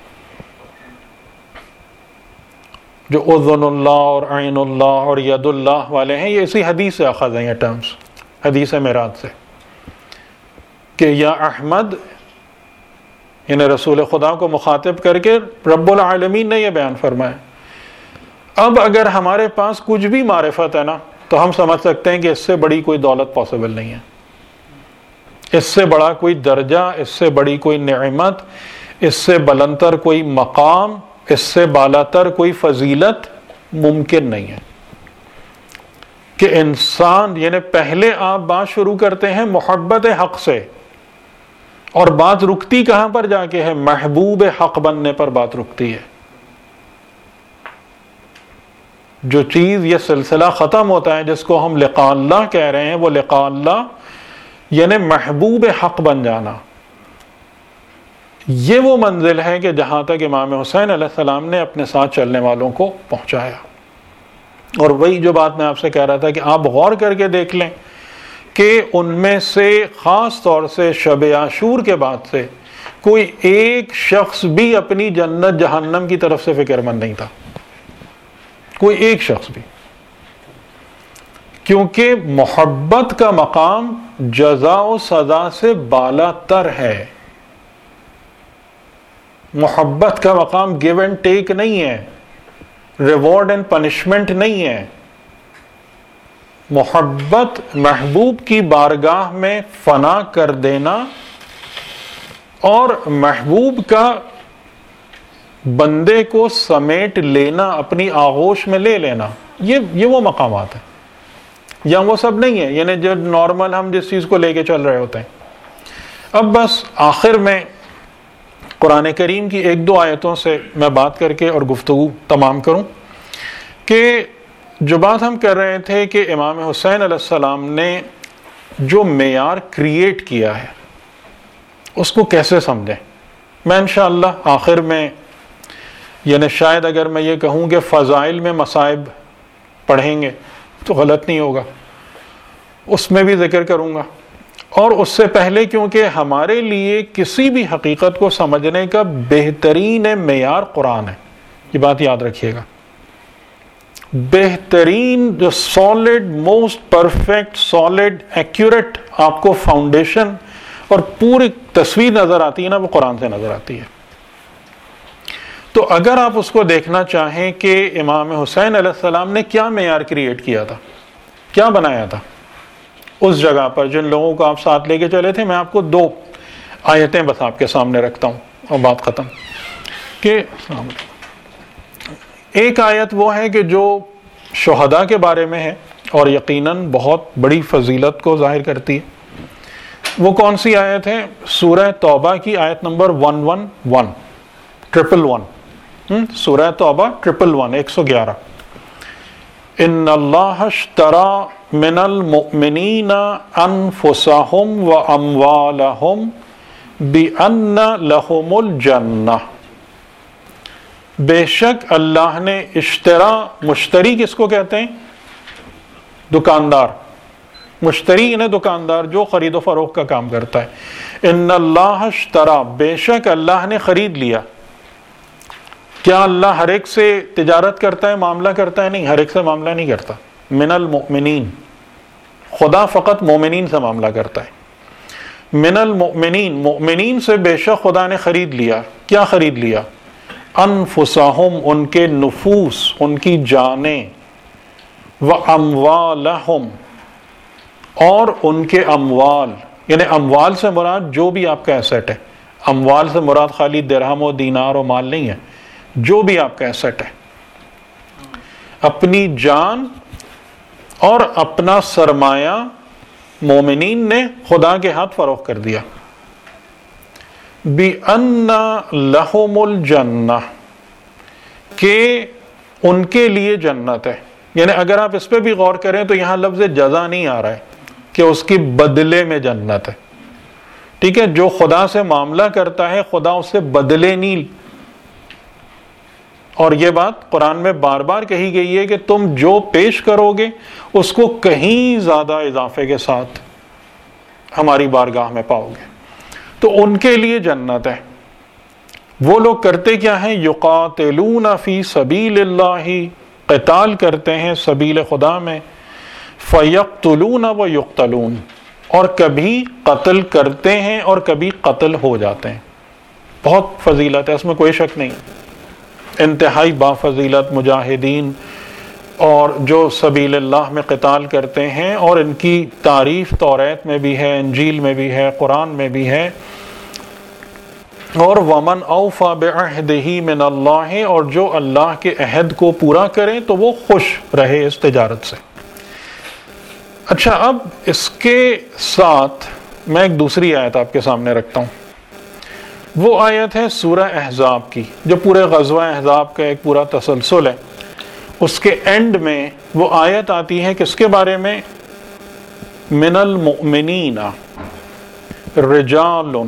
جو اذن اللہ اور عین اللہ اور ید اللہ والے ہیں، یہ اسی حدیث سے اخذ ہیں، یہ ٹرمز حدیث معراج سے، کہ یا احمد، یعنی رسول خدا کو مخاطب کر کے رب العالمین نے یہ بیان فرمایا. اب اگر ہمارے پاس کچھ بھی معرفت ہے نا تو ہم سمجھ سکتے ہیں کہ اس سے بڑی کوئی دولت پاسبل نہیں ہے، اس سے بڑا کوئی درجہ، اس سے بڑی کوئی نعمت، اس سے بلندتر کوئی مقام، اس سے بالاتر کوئی فضیلت ممکن نہیں ہے کہ انسان، یعنی پہلے آپ بات شروع کرتے ہیں محبت حق سے، اور بات رکتی کہاں پر جا کے ہے؟ محبوب حق بننے پر بات رکتی ہے. جو چیز، یہ سلسلہ ختم ہوتا ہے جس کو ہم لقاء اللہ کہہ رہے ہیں، وہ لقاء اللہ یعنی محبوب حق بن جانا. یہ وہ منزل ہے کہ جہاں تک امام حسین علیہ السلام نے اپنے ساتھ چلنے والوں کو پہنچایا. اور وہی جو بات میں آپ سے کہہ رہا تھا کہ آپ غور کر کے دیکھ لیں کہ ان میں سے خاص طور سے شب عاشور کے بعد سے کوئی ایک شخص بھی اپنی جنت جہنم کی طرف سے فکر مند نہیں تھا، کوئی ایک شخص بھی، کیونکہ محبت کا مقام جزا و سزا سے بالا تر ہے. محبت کا مقام گیو اینڈ ٹیک نہیں ہے، ریوارڈ اینڈ پنشمنٹ نہیں ہے. محبت محبوب کی بارگاہ میں فنا کر دینا اور محبوب کا بندے کو سمیٹ لینا، اپنی آغوش میں لے لینا، یہ یہ وہ مقامات ہیں. یا وہ سب نہیں ہے، یعنی جو نارمل ہم جس چیز کو لے کے چل رہے ہوتے ہیں. اب بس آخر میں قرآن کریم کی ایک دو آیتوں سے میں بات کر کے اور گفتگو تمام کروں کہ جو بات ہم کر رہے تھے کہ امام حسین علیہ السلام نے جو معیار کریٹ کیا ہے اس کو کیسے سمجھیں. میں انشاءاللہ آخر میں، یعنی شاید اگر میں یہ کہوں کہ فضائل میں مصائب پڑھیں گے تو غلط نہیں ہوگا، اس میں بھی ذکر کروں گا. اور اس سے پہلے کیونکہ ہمارے لیے کسی بھی حقیقت کو سمجھنے کا بہترین معیار قرآن ہے، یہ بات یاد رکھیے گا. بہترین، جو solid, most perfect, solid, accurate آپ کو فاؤنڈیشن اور پوری تصویر نظر آتی ہے نا، وہ قرآن سے نظر آتی ہے. تو اگر آپ اس کو دیکھنا چاہیں کہ امام حسین علیہ السلام نے کیا معیار کریٹ کیا تھا، کیا بنایا تھا اس جگہ پر جن لوگوں کو آپ ساتھ لے کے چلے تھے، میں آپ کو دو آیتیں بس آپ کے سامنے رکھتا ہوں اور بات ختم. کہ ایک آیت وہ ہے کہ جو شہداء کے بارے میں ہے اور یقیناً بہت بڑی فضیلت کو ظاہر کرتی ہے. وہ کون سی آیت ہے؟ سورہ توبہ کی آیت نمبر one one one triple one سورہ توبہ ٹرپل ون ایک سو گیارہ. ان اللہ اشتری من المؤمنین انفسہم و اموالہم بان لہم الجنہ. بے شک اللہ نے اشترا، مشتری کس کو کہتے ہیں؟ دکاندار. مشتری انہیں دکاندار جو خرید و فروخت کا کام کرتا ہے. ان اللہ اشترا، بے شک اللہ نے خرید لیا. کیا اللہ ہر ایک سے تجارت کرتا ہے، معاملہ کرتا ہے؟ نہیں، ہر ایک سے معاملہ نہیں کرتا. من المؤمنین، خدا فقط مومنین سے معاملہ کرتا ہے. من المؤمنین، مؤمنین سے بے شک خدا نے خرید لیا. کیا خرید لیا؟ انفسہم، ان کے نفوس، ان کی جانیں، و اموالہم، اور ان کے اموال. یعنی اموال سے مراد جو بھی آپ کا ایسٹ ہے. اموال سے مراد خالی درہم و دینار و مال نہیں ہے، جو بھی آپ کا ایسٹ ہے. اپنی جان اور اپنا سرمایہ مومنین نے خدا کے ہاتھ فروخت کر دیا. بِأَنَّ لَهُمُ الْجَنَّةِ، کہ ان کے لیے جنت ہے. یعنی اگر آپ اس پہ بھی غور کریں تو یہاں لفظ جزا نہیں آ رہا ہے کہ اس کی بدلے میں جنت ہے. ٹھیک ہے, جو خدا سے معاملہ کرتا ہے خدا اس سے بدلے نہیں. اور یہ بات قرآن میں بار بار کہی گئی ہے کہ تم جو پیش کرو گے اس کو کہیں زیادہ اضافے کے ساتھ ہماری بارگاہ میں پاؤ گے. تو ان کے لیے جنت ہے. وہ لوگ کرتے کیا ہیں؟ یقاتلون فی سبیل اللہ, قتال کرتے ہیں سبیل خدا میں. فیقتلون و یقتلون, اور کبھی قتل کرتے ہیں اور کبھی قتل ہو جاتے ہیں. بہت فضیلت ہے, اس میں کوئی شک نہیں. انتہائی با فضیلت مجاہدین اور جو سبیل اللہ میں قتال کرتے ہیں, اور ان کی تعریف توریت میں بھی ہے, انجیل میں بھی ہے, قرآن میں بھی ہے. اور ومن اوفى بعہدہ من اللہ, اور جو اللہ کے عہد کو پورا کریں تو وہ خوش رہے اس تجارت سے. اچھا, اب اس کے ساتھ میں ایک دوسری آیت آپ کے سامنے رکھتا ہوں. وہ آیت ہے سورہ احزاب کی, جو پورے غزوہ احزاب کا ایک پورا تسلسل ہے. اس کے اینڈ میں وہ آیت آتی ہے کس کے بارے میں؟ من المؤمنین رجال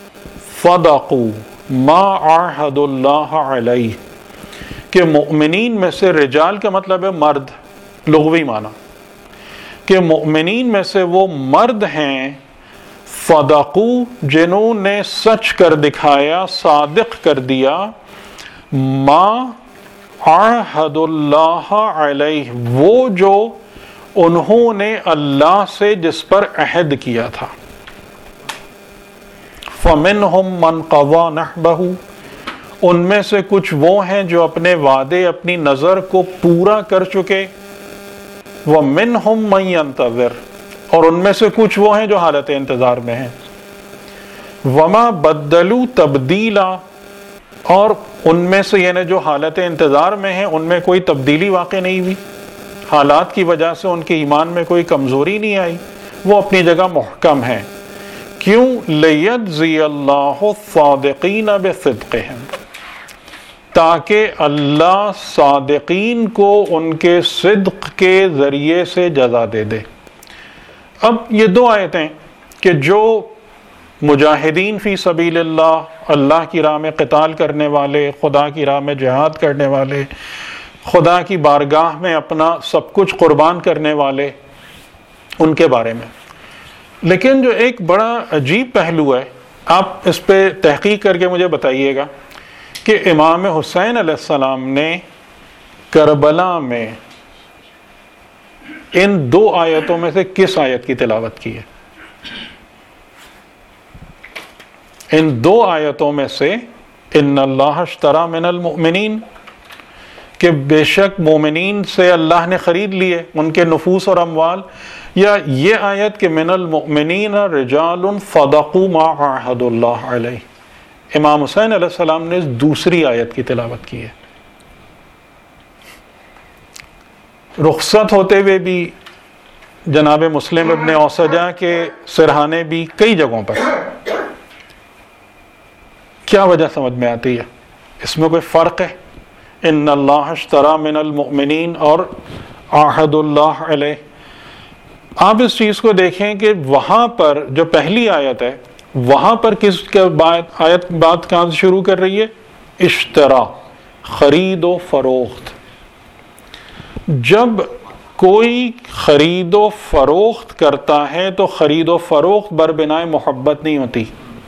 صدقوا ما عاہدوا اللہ علیہ, کہ مؤمنین میں سے, رجال کا مطلب ہے مرد لغوی معنی, کہ مؤمنین میں سے وہ مرد ہیں صدقوا, جنہوں نے سچ کر دکھایا, صادق کر دیا, ما عاہد اللہ علیہ, وہ جو انہوں نے اللہ سے جس پر عہد کیا تھا. فَمِنْهُمْ مَنْ قَضَى نَحْبَهُ, ان میں سے کچھ وہ ہیں جو اپنے وعدے, اپنی نظر کو پورا کر چکے. وَمِنْهُمْ مَنْ يَنْتَظِرُ, اور ان میں سے کچھ وہ ہیں جو حالت انتظار میں ہیں. وَمَا بَدَّلُوا تَبْدِيلًا, اور ان میں سے یعنی جو حالت انتظار میں ہیں ان میں کوئی تبدیلی واقع نہیں ہوئی, حالات کی وجہ سے ان کے ایمان میں کوئی کمزوری نہیں آئی, وہ اپنی جگہ محکم ہیں. کیوں؟ لِيَجْزِيَ اللَّهُ الصَّادِقِينَ بِصِدْقِهِمْ, تاکہ اللہ صادقین کو ان کے صدق کے ذریعے سے جزا دے دے. اب یہ دو آیتیں کہ جو مجاہدین فی سبیل اللہ, اللہ کی راہ میں قتال کرنے والے, خدا کی راہ میں جہاد کرنے والے, خدا کی بارگاہ میں اپنا سب کچھ قربان کرنے والے, ان کے بارے میں. لیکن جو ایک بڑا عجیب پہلو ہے, آپ اس پہ تحقیق کر کے مجھے بتائیے گا, کہ امام حسین علیہ السلام نے کربلا میں ان دو آیتوں میں سے کس آیت کی تلاوت کی ہے؟ ان دو آیتوں میں سے ان اللہ اشترى من المؤمنین, کہ بے شک مومنین سے اللہ نے خرید لیے ان کے نفوس اور اموال, یا یہ آیت کہ من المؤمنین رجال صدقوا ما عاہدوا اللہ علیہ؟ امام حسین علیہ السلام نے دوسری آیت کی تلاوت کی ہے. رخصت ہوتے ہوئے بھی جناب مسلم ابن اوسجہ کے سرہانے بھی کئی جگہوں پر. کیا وجہ سمجھ میں آتی ہے؟ اس میں کوئی فرق ہے؟ ان اللہ اشترى من المؤمنین اور عاہد اللہ علیہ. آپ اس چیز کو دیکھیں کہ وہاں پر جو پہلی آیت ہے, وہاں پر کس کے بات آیت بات کہاں سے شروع کر رہی ہے؟ اشترا, خرید و فروخت. جب کوئی خرید و فروخت کرتا ہے تو خرید و فروخت بربنائے محبت نہیں ہوتی.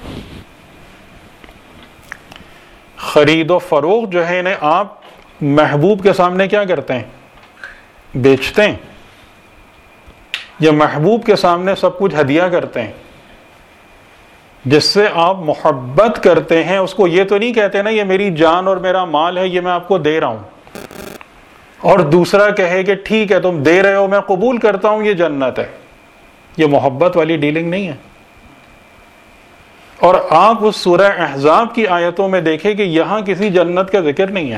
خرید و فروخت جو ہے انہیں آپ محبوب کے سامنے کیا کرتے ہیں؟ بیچتے ہیں, یا محبوب کے سامنے سب کچھ ہدیہ کرتے ہیں. جس سے آپ محبت کرتے ہیں اس کو یہ تو نہیں کہتے نا یہ میری جان اور میرا مال ہے, یہ میں آپ کو دے رہا ہوں, اور دوسرا کہے کہ ٹھیک ہے تم دے رہے ہو میں قبول کرتا ہوں یہ جنت ہے. یہ محبت والی ڈیلنگ نہیں ہے. اور آپ اس سورہ احزاب کی آیتوں میں دیکھیں کہ یہاں کسی جنت کا ذکر نہیں ہے.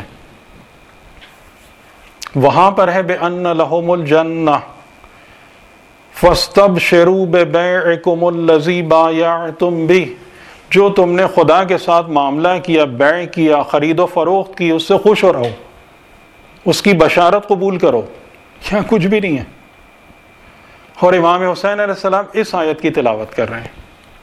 وہاں پر ہے بِأَنَّ لَهُمُ الْجَنَّةَ فَاسْتَبْشِرُوا بِبَيْعِكُمُ الَّذِي بَایَعْتُمْ بِهِ, جو تم نے خدا کے ساتھ معاملہ کیا, بیع کیا, خرید و فروخت کی, اس سے خوش ہو رہو. اس کی بشارت قبول کرو، کیا کچھ بھی نہیں ہے. اور امام حسین علیہ السلام اس آیت کی تلاوت کر رہے ہیں.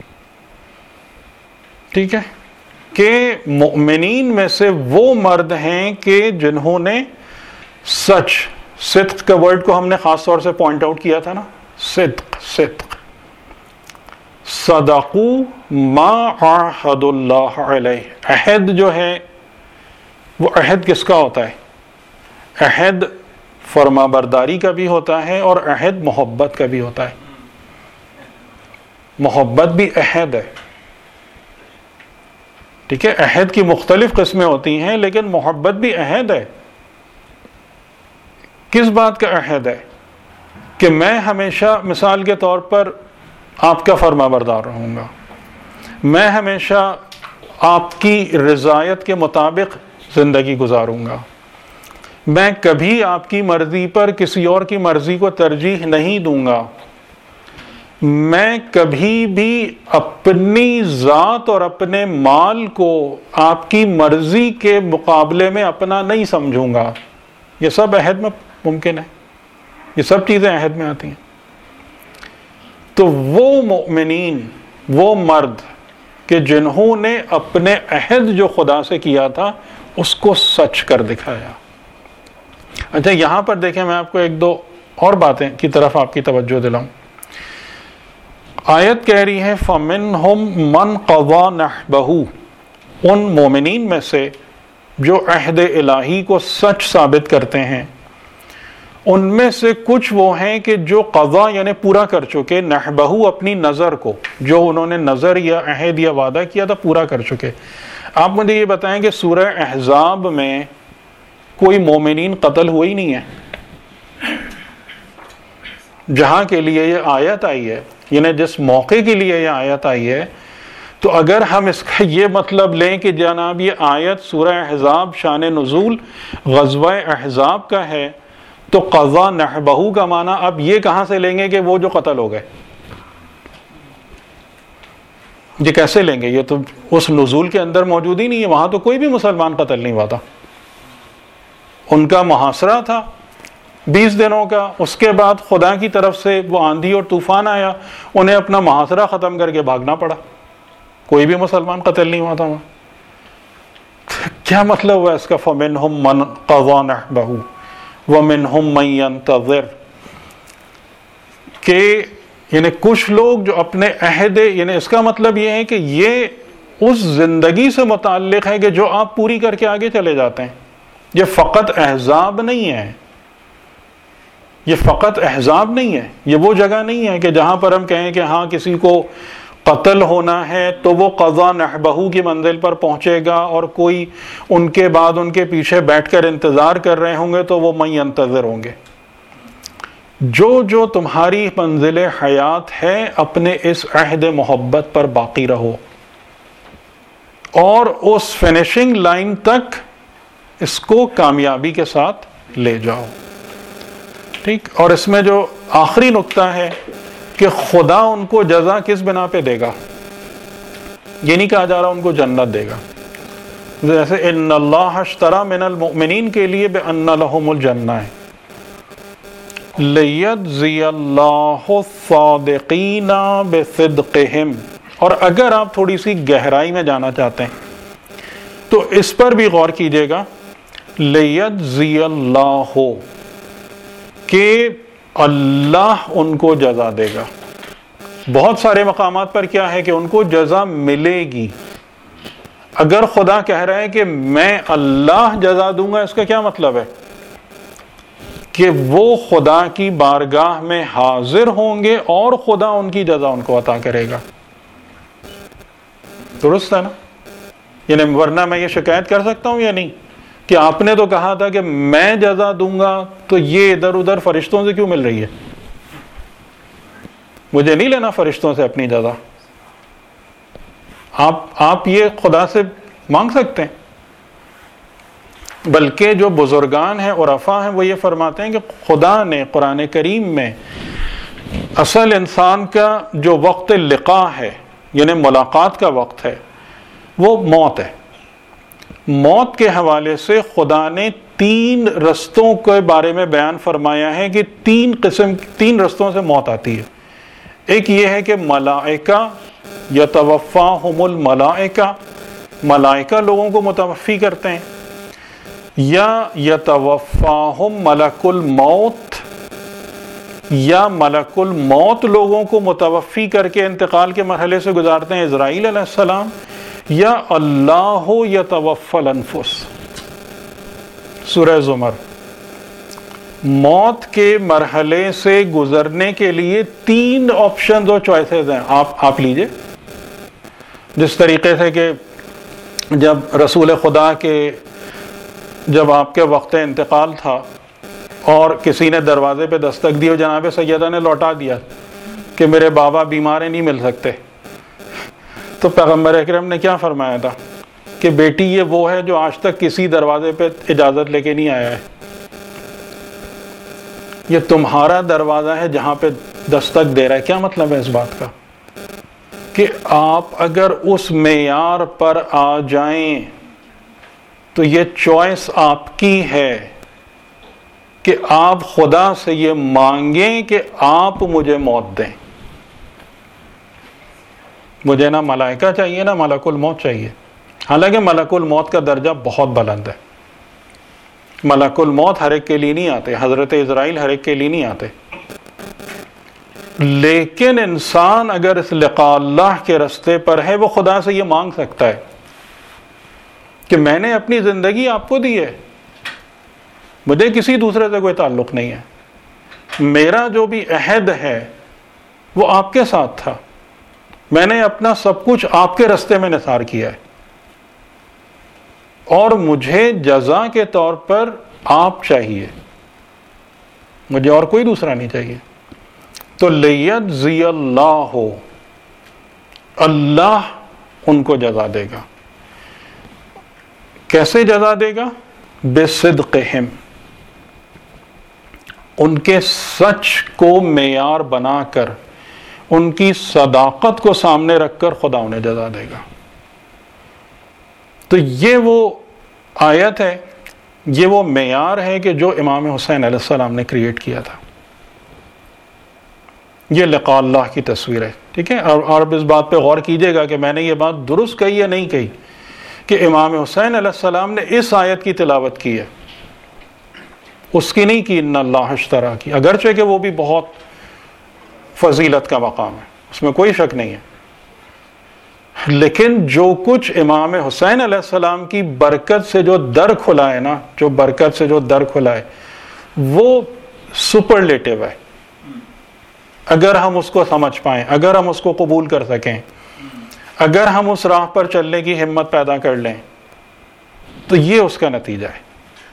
ٹھیک ہے کہ مؤمنین میں سے وہ مرد ہیں کہ جنہوں نے سچ، صدق کا ورڈ کو ہم نے خاص طور سے پوائنٹ آؤٹ کیا تھا نا، صدق صدق صدقوا ما عاہد اللہ علیہ. عہد جو ہے وہ عہد کس کا ہوتا ہے؟ عہد فرما برداری کا بھی ہوتا ہے اور عہد محبت کا بھی ہوتا ہے. محبت بھی عہد ہے. ٹھیک ہے، عہد کی مختلف قسمیں ہوتی ہیں لیکن محبت بھی عہد ہے. کس بات کا عہد ہے؟ کہ میں ہمیشہ مثال کے طور پر آپ کا فرما بردار رہوں گا، میں ہمیشہ آپ کی رضایت کے مطابق زندگی گزاروں گا، میں کبھی آپ کی مرضی پر کسی اور کی مرضی کو ترجیح نہیں دوں گا، میں کبھی بھی اپنی ذات اور اپنے مال کو آپ کی مرضی کے مقابلے میں اپنا نہیں سمجھوں گا. یہ سب عہد میں ممکن ہے، یہ سب چیزیں عہد میں آتی ہیں. تو وہ مؤمنین، وہ مرد کہ جنہوں نے اپنے عہد جو خدا سے کیا تھا اس کو سچ کر دکھایا. اچھا یہاں پر دیکھیں، میں آپ کو ایک دو اور باتیں کی طرف آپ کی توجہ دلاؤں. آیت کہہ رہی ہے فَمِنْهُمْ مَنْ قَضَى نَحْبَهُ، ان مومنین میں سے جو عہد الہی کو سچ ثابت کرتے ہیں، ان میں سے کچھ وہ ہیں کہ جو قضا یعنی پورا کر چکے، نحبہو اپنی نظر کو، جو انہوں نے نظر یا عہد یا وعدہ کیا تھا پورا کر چکے. آپ مجھے یہ بتائیں کہ سورہ احزاب میں کوئی مومنین قتل ہوئے ہی نہیں ہے، جہاں کے لیے یہ آیت آئی ہے، یعنی جس موقع کے لیے یہ آیت آئی ہے. تو اگر ہم اس کا یہ مطلب لیں کہ جناب یہ آیت سورہ احزاب شان نزول غزوہ احزاب کا ہے، تو قضا نحبہو کا معنی اب یہ کہاں سے لیں گے کہ وہ جو قتل ہو گئے؟ یہ کیسے لیں گے؟ یہ تو اس نزول کے اندر موجود ہی نہیں ہے. وہاں تو کوئی بھی مسلمان قتل نہیں ہوا تھا، ان کا محاصرہ تھا بیس دنوں کا. اس کے بعد خدا کی طرف سے وہ آندھی اور طوفان آیا، انہیں اپنا محاصرہ ختم کر کے بھاگنا پڑا. کوئی بھی مسلمان قتل نہیں ہوا تھا وہاں. کیا مطلب ہوا اس کا فَمِنْهُمْ مَنْ قَضَى نَحْبَهُ وَمِنْهُمْ مَنْ يَنْتَظِرُ، کہ یعنی کچھ لوگ جو اپنے عہد، یعنی اس کا مطلب یہ ہے کہ یہ اس زندگی سے متعلق ہے کہ جو آپ پوری کر کے آگے چلے جاتے ہیں. یہ فقط احزاب نہیں ہے، یہ فقط احزاب نہیں ہے، یہ وہ جگہ نہیں ہے کہ جہاں پر ہم کہیں کہ ہاں کسی کو قتل ہونا ہے تو وہ قضا نحبہو کی منزل پر پہنچے گا، اور کوئی ان کے بعد ان کے پیچھے بیٹھ کر انتظار کر رہے ہوں گے تو وہ من ینتظر ہوں گے. جو جو تمہاری منزل حیات ہے اپنے اس عہد محبت پر باقی رہو اور اس فنیشنگ لائن تک اس کو کامیابی کے ساتھ لے جاؤ. ٹھیک. اور اس میں جو آخری نقطہ ہے کہ خدا ان کو جزا کس بنا پہ دے گا؟ یہ نہیں کہا جا رہا ان کو جنت دے گا، جیسے ان اللہ اشترى من المؤمنین کے لیے بان لهم الجنہ ہے. لیجزی اللہ الصادقین بصدقہم. اور اگر آپ تھوڑی سی گہرائی میں جانا چاہتے ہیں تو اس پر بھی غور کیجیے گا، لیجزی اللہ، کہ اللہ ان کو جزا دے گا. بہت سارے مقامات پر کیا ہے کہ ان کو جزا ملے گی. اگر خدا کہہ رہا ہے کہ میں اللہ جزا دوں گا، اس کا کیا مطلب ہے؟ کہ وہ خدا کی بارگاہ میں حاضر ہوں گے اور خدا ان کی جزا ان کو عطا کرے گا. درست ہے نا؟ یعنی ورنہ میں یہ شکایت کر سکتا ہوں یا نہیں کہ آپ نے تو کہا تھا کہ میں جزا دوں گا، تو یہ ادھر ادھر فرشتوں سے کیوں مل رہی ہے؟ مجھے نہیں لینا فرشتوں سے اپنی جزا. آپ آپ یہ خدا سے مانگ سکتے ہیں. بلکہ جو بزرگان ہیں عرفا ہیں وہ یہ فرماتے ہیں کہ خدا نے قرآن کریم میں اصل انسان کا جو وقت لقاء ہے، یعنی ملاقات کا وقت ہے، وہ موت ہے. موت کے حوالے سے خدا نے تین رستوں کے بارے میں بیان فرمایا ہے کہ تین قسم تین رستوں سے موت آتی ہے. ایک یہ ہے کہ ملائکہ یتوفاہم الملائکہ، ملائکہ لوگوں کو متوفی کرتے ہیں، یا یتوفاہم ملک الموت، یا ملک الموت لوگوں کو متوفی کر کے انتقال کے مرحلے سے گزارتے ہیں اسرائیل علیہ السلام، یا اللہ یتوفی الانفس. سورہ زمر. موت کے مرحلے سے گزرنے کے لیے تین آپشنز اور چوائسز ہیں، آپ آپ لیجئے. جس طریقے سے کہ جب رسول خدا کے جب آپ کے وقت انتقال تھا اور کسی نے دروازے پہ دستک دی اور جناب سیدہ نے لوٹا دیا کہ میرے بابا بیمار ہیں، نہیں مل سکتے، تو پیغمبر اکرم نے کیا فرمایا تھا کہ بیٹی یہ وہ ہے جو آج تک کسی دروازے پہ اجازت لے کے نہیں آیا ہے، یہ تمہارا دروازہ ہے جہاں پہ دستک دے رہا ہے. کیا مطلب ہے اس بات کا؟ کہ آپ اگر اس معیار پر آ جائیں تو یہ چوائس آپ کی ہے کہ آپ خدا سے یہ مانگیں کہ آپ مجھے موت دیں. مجھے نہ ملائکہ چاہیے نہ ملک الموت چاہیے. حالانکہ ملک الموت کا درجہ بہت بلند ہے. ملک الموت ہر ایک کے لیے نہیں آتے، حضرت اسرائیل ہر ایک کے لیے نہیں آتے، لیکن انسان اگر اس لقاء اللہ کے رستے پر ہے وہ خدا سے یہ مانگ سکتا ہے کہ میں نے اپنی زندگی آپ کو دی ہے، مجھے کسی دوسرے سے کوئی تعلق نہیں ہے، میرا جو بھی عہد ہے وہ آپ کے ساتھ تھا، میں نے اپنا سب کچھ آپ کے رستے میں نثار کیا ہے، اور مجھے جزا کے طور پر آپ چاہیے، مجھے اور کوئی دوسرا نہیں چاہیے. تو لیجزی اللہ، اللہ ان کو جزا دے گا. کیسے جزا دے گا؟ بصدقہم، ان کے سچ کو معیار بنا کر، ان کی صداقت کو سامنے رکھ کر خدا انہیں جزا دے گا. تو یہ وہ آیت ہے، یہ وہ معیار ہے کہ جو امام حسین علیہ السلام نے کریٹ کیا تھا. یہ لقاء اللہ کی تصویر ہے. ٹھیک ہے، اور اور اس بات پہ غور کیجئے گا کہ میں نے یہ بات درست کہی یا نہیں کہی کہ امام حسین علیہ السلام نے اس آیت کی تلاوت کی ہے، اس کی نہیں کی ان اللہ اشترا کی، اگرچہ کہ وہ بھی بہت فضیلت کا مقام ہے، اس میں کوئی شک نہیں ہے، لیکن جو کچھ امام حسین علیہ السلام کی برکت سے جو در کھلا ہے نا، جو برکت سے جو در کھلا ہے وہ سپرلیٹو ہے. اگر ہم اس کو سمجھ پائیں، اگر ہم اس کو قبول کر سکیں، اگر ہم اس راہ پر چلنے کی ہمت پیدا کر لیں تو یہ اس کا نتیجہ ہے.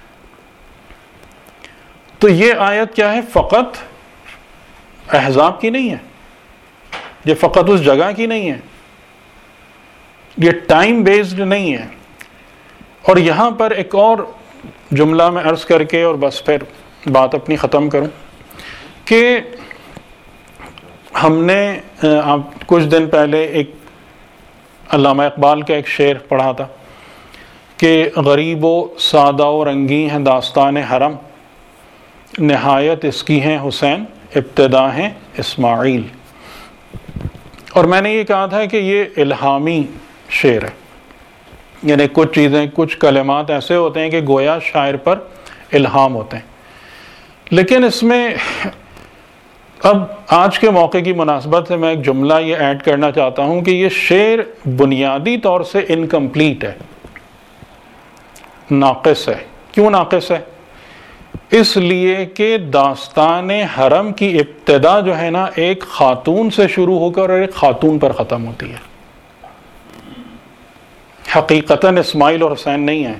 تو یہ آیت کیا ہے؟ فقط احزاب کی نہیں ہے، یہ فقط اس جگہ کی نہیں ہے، یہ ٹائم بیسڈ نہیں ہے. اور یہاں پر ایک اور جملہ میں عرض کر کے اور بس پھر بات اپنی ختم کروں کہ ہم نے آپ کچھ دن پہلے ایک علامہ اقبال کا ایک شعر پڑھا تھا کہ غریب و سادہ و رنگی ہیں داستان حرم، نہایت اس کی ہیں حسین، ابتدا ہیں اسماعیل. اور میں نے یہ کہا تھا کہ یہ الہامی شعر ہے، یعنی کچھ چیزیں، کچھ کلمات ایسے ہوتے ہیں کہ گویا شاعر پر الہام ہوتے ہیں. لیکن اس میں اب آج کے موقع کی مناسبت سے میں ایک جملہ یہ ایڈ کرنا چاہتا ہوں کہ یہ شعر بنیادی طور سے انکمپلیٹ ہے، ناقص ہے. کیوں ناقص ہے؟ اس لیے کہ داستان حرم کی ابتدا جو ہے نا ایک خاتون سے شروع ہو کر اور ایک خاتون پر ختم ہوتی ہے. حقیقتاً اسماعیل اور حسین نہیں ہیں.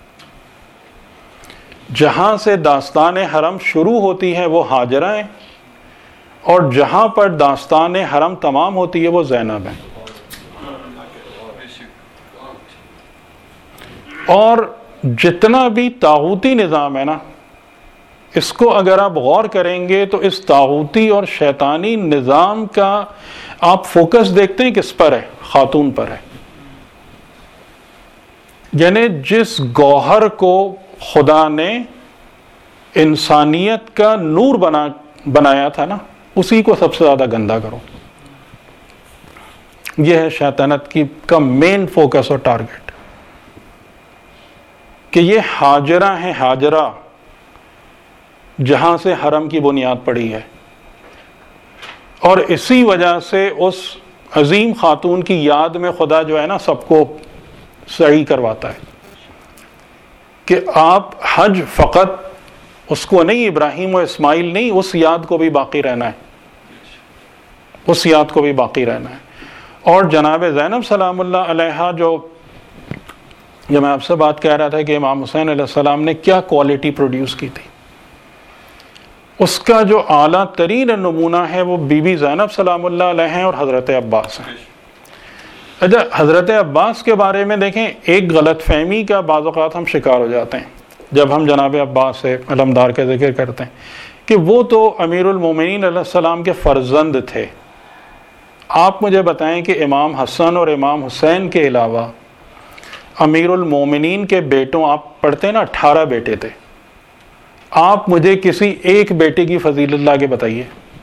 جہاں سے داستان حرم شروع ہوتی ہے وہ ہاجرہ ہیں، اور جہاں پر داستان حرم تمام ہوتی ہے وہ زینب ہیں. اور جتنا بھی طاغوتی نظام ہے نا، اس کو اگر آپ غور کریں گے تو اس طاغوتی اور شیطانی نظام کا آپ فوکس دیکھتے ہیں کس پر ہے؟ خاتون پر ہے. یعنی جس گوہر کو خدا نے انسانیت کا نور بنا بنایا تھا نا، اسی کو سب سے زیادہ گندا کرو. یہ ہے شیطنت کی کا مین فوکس اور ٹارگٹ، کہ یہ ہاجرہ ہیں، ہاجرہ جہاں سے حرم کی بنیاد پڑی ہے، اور اسی وجہ سے اس عظیم خاتون کی یاد میں خدا جو ہے نا سب کو سعی کرواتا ہے کہ آپ حج فقط اس کو نہیں، ابراہیم و اسماعیل نہیں، اس یاد کو بھی باقی رہنا ہے، اس یاد کو بھی باقی رہنا ہے. اور جناب زینب سلام اللہ علیہا، جو جو میں آپ سے بات کہہ رہا تھا کہ امام حسین علیہ السلام نے کیا کوالٹی پروڈیوس کی تھی، اس کا جو اعلیٰ ترین نمونہ ہے وہ بی بی زینب سلام اللہ علیہ اور حضرت عباس ہیں. اچھا، حضرت عباس کے بارے میں دیکھیں، ایک غلط فہمی کا بعض اوقات ہم شکار ہو جاتے ہیں جب ہم جناب عباس سے علمدار کا ذکر کرتے ہیں کہ وہ تو امیر المومنین علیہ السلام کے فرزند تھے. آپ مجھے بتائیں کہ امام حسن اور امام حسین کے علاوہ امیر المومنین کے بیٹوں، آپ پڑھتے ہیں نا اٹھارہ بیٹے تھے، آپ مجھے کسی ایک بیٹے کی فضیلت لا کے بتائیے.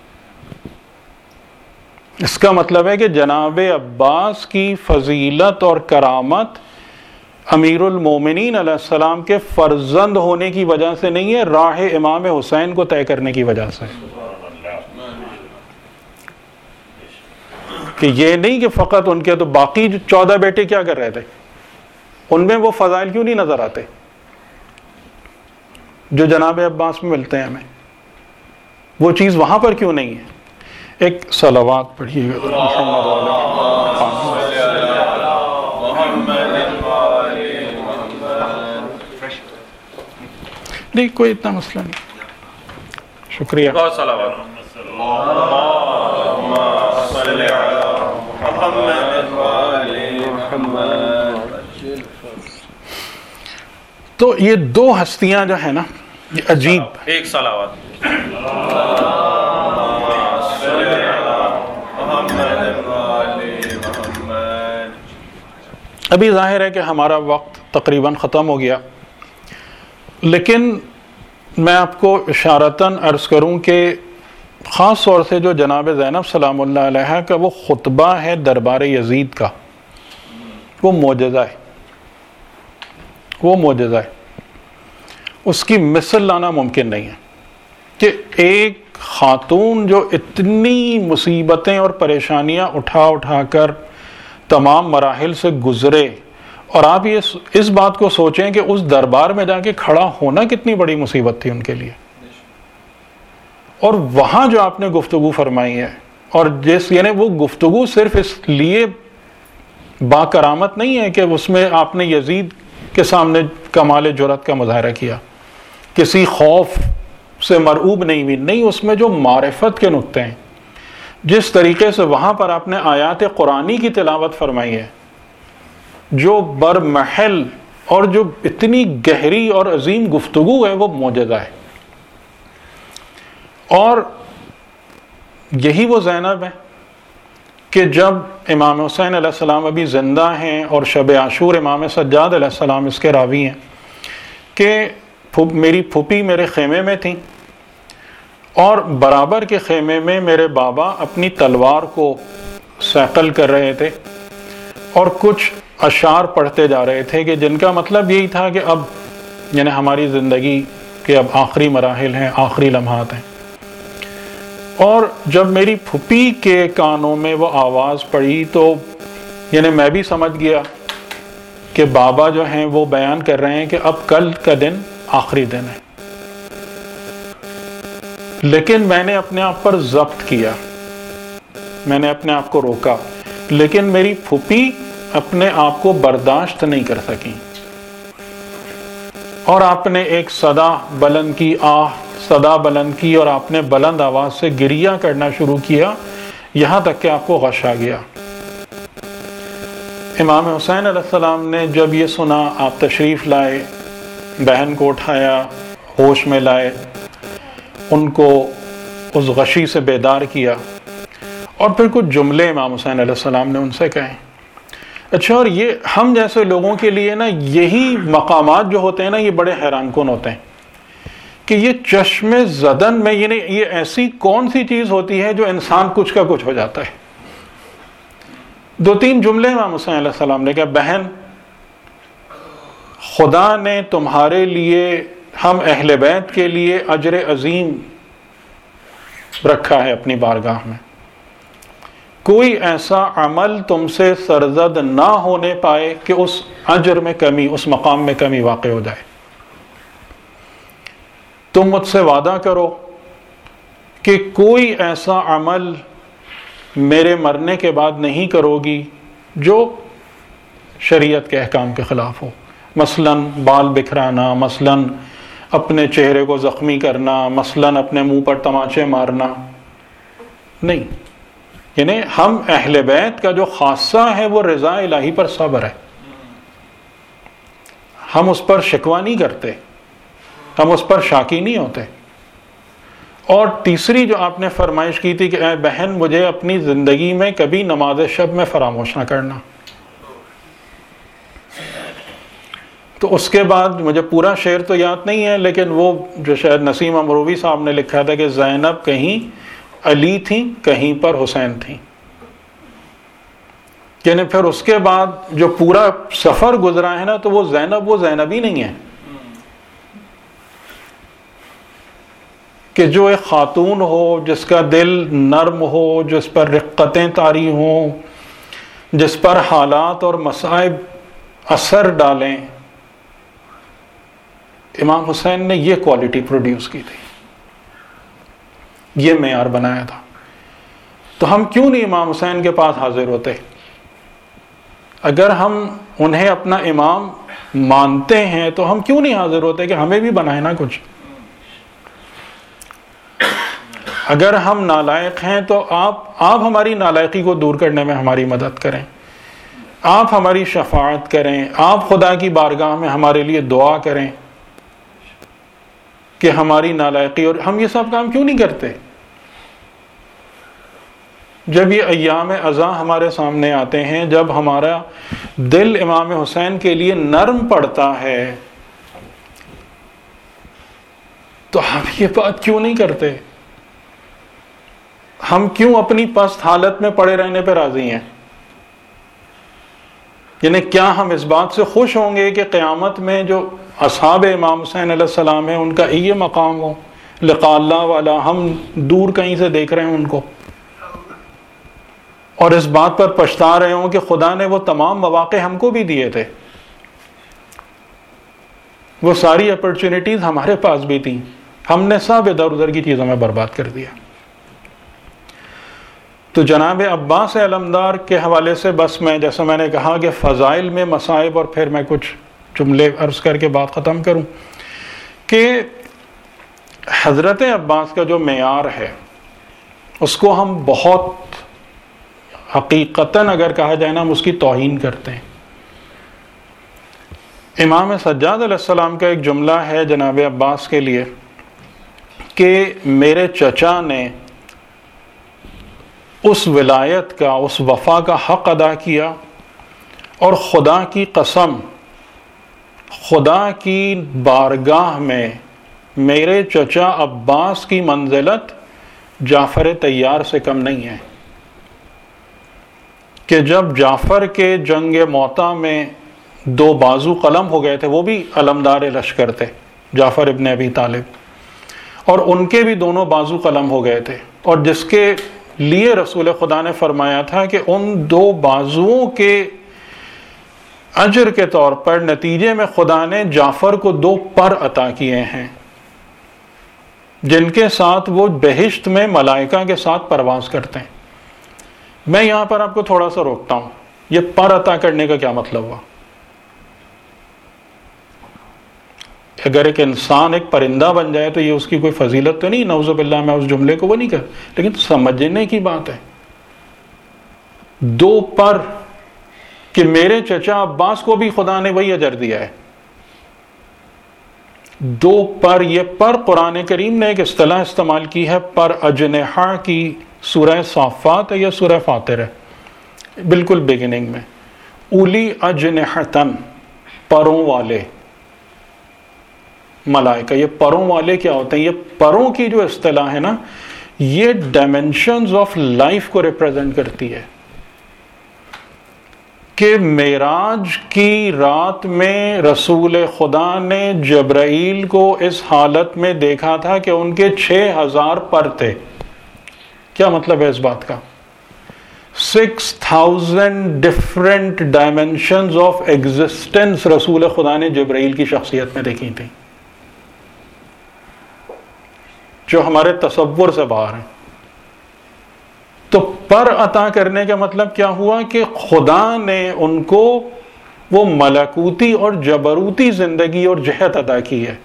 اس کا مطلب ہے کہ جناب عباس کی فضیلت اور کرامت امیر المومنین علیہ السلام کے فرزند ہونے کی وجہ سے نہیں ہے، راہ امام حسین کو طے کرنے کی وجہ سے. کہ یہ نہیں کہ فقط ان کے، تو باقی جو چودہ بیٹے کیا کر رہے تھے، ان میں وہ فضائل کیوں نہیں نظر آتے جو جناب عباس میں ملتے ہیں ہمیں؟ وہ چیز وہاں پر کیوں نہیں ہے؟ ایک صلوات پڑھیے گا. نہیں کوئی اتنا مسئلہ نہیں. شکریہ. بہت صلوات. تو یہ دو ہستیاں جو ہیں نا، یہ عجیب. ایک صلوات. ابھی ظاہر ہے کہ ہمارا وقت تقریباً ختم ہو گیا، لیکن میں آپ کو اشارتاً عرض کروں کہ خاص طور سے جو جناب زینب سلام اللہ علیہ کا وہ خطبہ ہے دربار یزید کا، وہ معجزہ ہے، وہ معجزہ ہے. اس کی مثل لانا ممکن نہیں ہے کہ ایک خاتون جو اتنی مصیبتیں اور پریشانیاں اٹھا اٹھا کر تمام مراحل سے گزرے، اور آپ یہ اس بات کو سوچیں کہ اس دربار میں جا کے کھڑا ہونا کتنی بڑی مصیبت تھی ان کے لیے. اور وہاں جو آپ نے گفتگو فرمائی ہے، اور جس یعنی وہ گفتگو صرف اس لیے با کرامت نہیں ہے کہ اس میں آپ نے یزید کے سامنے کمال جرأت کا مظاہرہ کیا، کسی خوف سے مرعوب نہیں ہوئی، نہیں، اس میں جو معرفت کے نقطے ہیں، جس طریقے سے وہاں پر آپ نے آیات قرآنی کی تلاوت فرمائی ہے، جو برمحل اور جو اتنی گہری اور عظیم گفتگو ہے، وہ معجزہ ہے. اور یہی وہ زینب ہے کہ جب امام حسین علیہ السلام ابھی زندہ ہیں اور شب عاشور امام سجاد علیہ السلام اس کے راوی ہیں کہ میری پھوپھی میرے خیمے میں تھیں، اور برابر کے خیمے میں میرے بابا اپنی تلوار کو سیقل کر رہے تھے اور کچھ اشعار پڑھتے جا رہے تھے کہ جن کا مطلب یہی تھا کہ اب یعنی ہماری زندگی کے اب آخری مراحل ہیں، آخری لمحات ہیں. اور جب میری پھوپھی کے کانوں میں وہ آواز پڑی تو یعنی میں بھی سمجھ گیا کہ بابا جو ہیں وہ بیان کر رہے ہیں کہ اب کل کا دن آخری دن ہے. لیکن میں نے اپنے آپ پر ضبط کیا، میں نے اپنے آپ کو روکا، لیکن میری پھوپھی اپنے آپ کو برداشت نہیں کر سکی، اور آپ نے ایک صدا بلند کی، آہ صدا بلند کی، اور آپ نے بلند آواز سے گریہ کرنا شروع کیا، یہاں تک کہ آپ کو غش آ گیا. امام حسین علیہ السلام نے جب یہ سنا، آپ تشریف لائے، بہن کو اٹھایا، ہوش میں لائے، ان کو اس غشی سے بیدار کیا، اور پھر کچھ جملے امام حسین علیہ السلام نے ان سے کہے. اچھا، اور یہ ہم جیسے لوگوں کے لیے نا یہی مقامات جو ہوتے ہیں نا یہ بڑے حیران کن ہوتے ہیں کہ یہ چشم زدن میں یہ نہیں، یہ ایسی کون سی چیز ہوتی ہے جو انسان کچھ کا کچھ ہو جاتا ہے. دو تین جملے امام حسین علیہ السلام نے کہا، بہن خدا نے تمہارے لیے، ہم اہل بیت کے لیے اجر عظیم رکھا ہے اپنی بارگاہ میں. کوئی ایسا عمل تم سے سرزد نہ ہونے پائے کہ اس اجر میں کمی، اس مقام میں کمی واقع ہو جائے. تم مجھ سے وعدہ کرو کہ کوئی ایسا عمل میرے مرنے کے بعد نہیں کرو گی جو شریعت کے احکام کے خلاف ہو. مثلاً بال بکھرانا، مثلاً اپنے چہرے کو زخمی کرنا، مثلاً اپنے منہ پر تماچے مارنا نہیں. یعنی ہم اہل بیت کا جو خاصہ ہے وہ رضا الہی پر صبر ہے. ہم اس پر شکوہ نہیں کرتے، ہم اس پر شاکی نہیں ہوتے. اور تیسری جو آپ نے فرمائش کی تھی کہ اے بہن مجھے اپنی زندگی میں کبھی نماز شب میں فراموش نہ کرنا. تو اس کے بعد مجھے پورا شعر تو یاد نہیں ہے، لیکن وہ جو شاید نسیم امروی صاحب نے لکھا تھا کہ زینب کہیں علی تھیں، کہیں پر حسین تھیں. یعنی پھر اس کے بعد جو پورا سفر گزرا ہے نا تو وہ زینب وہ زینب ہی نہیں ہے کہ جو ایک خاتون ہو، جس کا دل نرم ہو، جس پر رقتیں طاری ہوں، جس پر حالات اور مصائب اثر ڈالیں. امام حسین نے یہ کوالٹی پروڈیوس کی تھی، یہ معیار بنایا تھا. تو ہم کیوں نہیں امام حسین کے پاس حاضر ہوتے؟ اگر ہم انہیں اپنا امام مانتے ہیں تو ہم کیوں نہیں حاضر ہوتے کہ ہمیں بھی بنائے نا کچھ. اگر ہم نالائق ہیں تو آپ آپ ہماری نالائقی کو دور کرنے میں ہماری مدد کریں، آپ ہماری شفاعت کریں، آپ خدا کی بارگاہ میں ہمارے لیے دعا کریں کہ ہماری نالائقی. اور ہم یہ سب کام کیوں نہیں کرتے؟ جب یہ ایام ازاں ہمارے سامنے آتے ہیں، جب ہمارا دل امام حسین کے لیے نرم پڑتا ہے تو ہم یہ بات کیوں نہیں کرتے؟ ہم کیوں اپنی پست حالت میں پڑے رہنے پہ راضی ہیں؟ یعنی کیا ہم اس بات سے خوش ہوں گے کہ قیامت میں جو اصحاب امام حسین علیہ السلام ہیں ان کا یہ مقام ہو، لقاء اللہ والا، ہم دور کہیں سے دیکھ رہے ہیں ان کو اور اس بات پر پچھتا رہے ہوں کہ خدا نے وہ تمام مواقع ہم کو بھی دیے تھے، وہ ساری اپرچونٹیز ہمارے پاس بھی تھیں، ہم نے سب ادھر ادھر کی چیزوں میں برباد کر دیا. تو جناب عباس علمدار کے حوالے سے بس میں جیسا میں نے کہا کہ فضائل میں مصائب، اور پھر میں کچھ جملے عرض کر کے بات ختم کروں کہ حضرت عباس کا جو معیار ہے اس کو ہم بہت حقیقتاً اگر کہا جائے نا ہم اس کی توہین کرتے ہیں. امام سجاد علیہ السلام کا ایک جملہ ہے جناب عباس کے لیے کہ میرے چچا نے اس ولایت کا، اس وفا کا حق ادا کیا، اور خدا کی قسم خدا کی بارگاہ میں میرے چچا عباس کی منزلت جعفر طیار سے کم نہیں ہے. کہ جب جعفر کے جنگ موتا میں دو بازو قلم ہو گئے تھے، وہ بھی علمدار لشکر تھے، جعفر ابن ابی طالب، اور ان کے بھی دونوں بازو قلم ہو گئے تھے، اور جس کے لیے رسول خدا نے فرمایا تھا کہ ان دو بازوؤں کے اجر کے طور پر نتیجے میں خدا نے جعفر کو دو پر عطا کیے ہیں جن کے ساتھ وہ بہشت میں ملائکہ کے ساتھ پرواز کرتے ہیں. میں یہاں پر آپ کو تھوڑا سا روکتا ہوں، یہ پر عطا کرنے کا کیا مطلب ہوا؟ اگر ایک انسان ایک پرندہ بن جائے تو یہ اس کی کوئی فضیلت تو نہیں، نعوذ باللہ میں اس جملے کو وہ نہیں کر، لیکن سمجھنے کی بات ہے. دو پر کہ میرے چچا عباس کو بھی خدا نے وہی اجر دیا ہے. دو پر، یہ پر قرآن کریم نے ایک اصطلاح استعمال کی ہے پر اجنحہ کی، سورہ صافات ہے یا سورہ فاطر ہے بالکل بگننگ میں. اولی اجنحتن، پروں والے ملائکہ۔ یہ پروں والے کیا ہوتے ہیں؟ یہ پروں کی جو اصطلاح ہے نا، یہ ڈائمینشنز آف لائف کو ریپرزینٹ کرتی ہے کہ معراج کی رات میں رسول خدا نے جبرائیل کو اس حالت میں دیکھا تھا کہ ان کے چھ ہزار پر تھے۔ کیا مطلب ہے اس بات کا؟ Six thousand different dimensions of existence رسول خدا نے جبرائیل کی شخصیت میں دیکھی تھی، جو ہمارے تصور سے باہر ہیں۔ تو پر عطا کرنے کا مطلب کیا ہوا کہ خدا نے ان کو وہ ملکوتی اور جبروتی زندگی اور جہت عطا کی ہے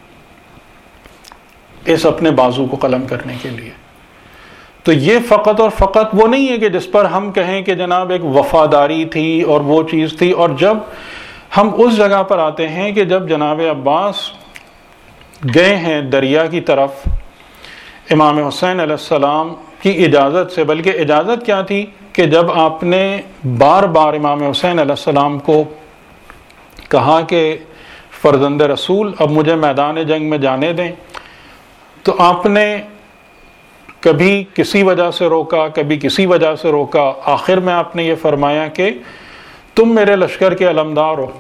اس اپنے بازو کو قلم کرنے کے لیے۔ تو یہ فقط اور فقط وہ نہیں ہے کہ جس پر ہم کہیں کہ جناب ایک وفاداری تھی اور وہ چیز تھی۔ اور جب ہم اس جگہ پر آتے ہیں کہ جب جناب عباس گئے ہیں دریا کی طرف امام حسین علیہ السلام کی اجازت سے، بلکہ اجازت کیا تھی کہ جب آپ نے بار بار امام حسین علیہ السلام کو کہا کہ فرزند رسول اب مجھے میدان جنگ میں جانے دیں، تو آپ نے کبھی کسی وجہ سے روکا، کبھی کسی وجہ سے روکا، آخر میں آپ نے یہ فرمایا کہ تم میرے لشکر کے علمدار ہو۔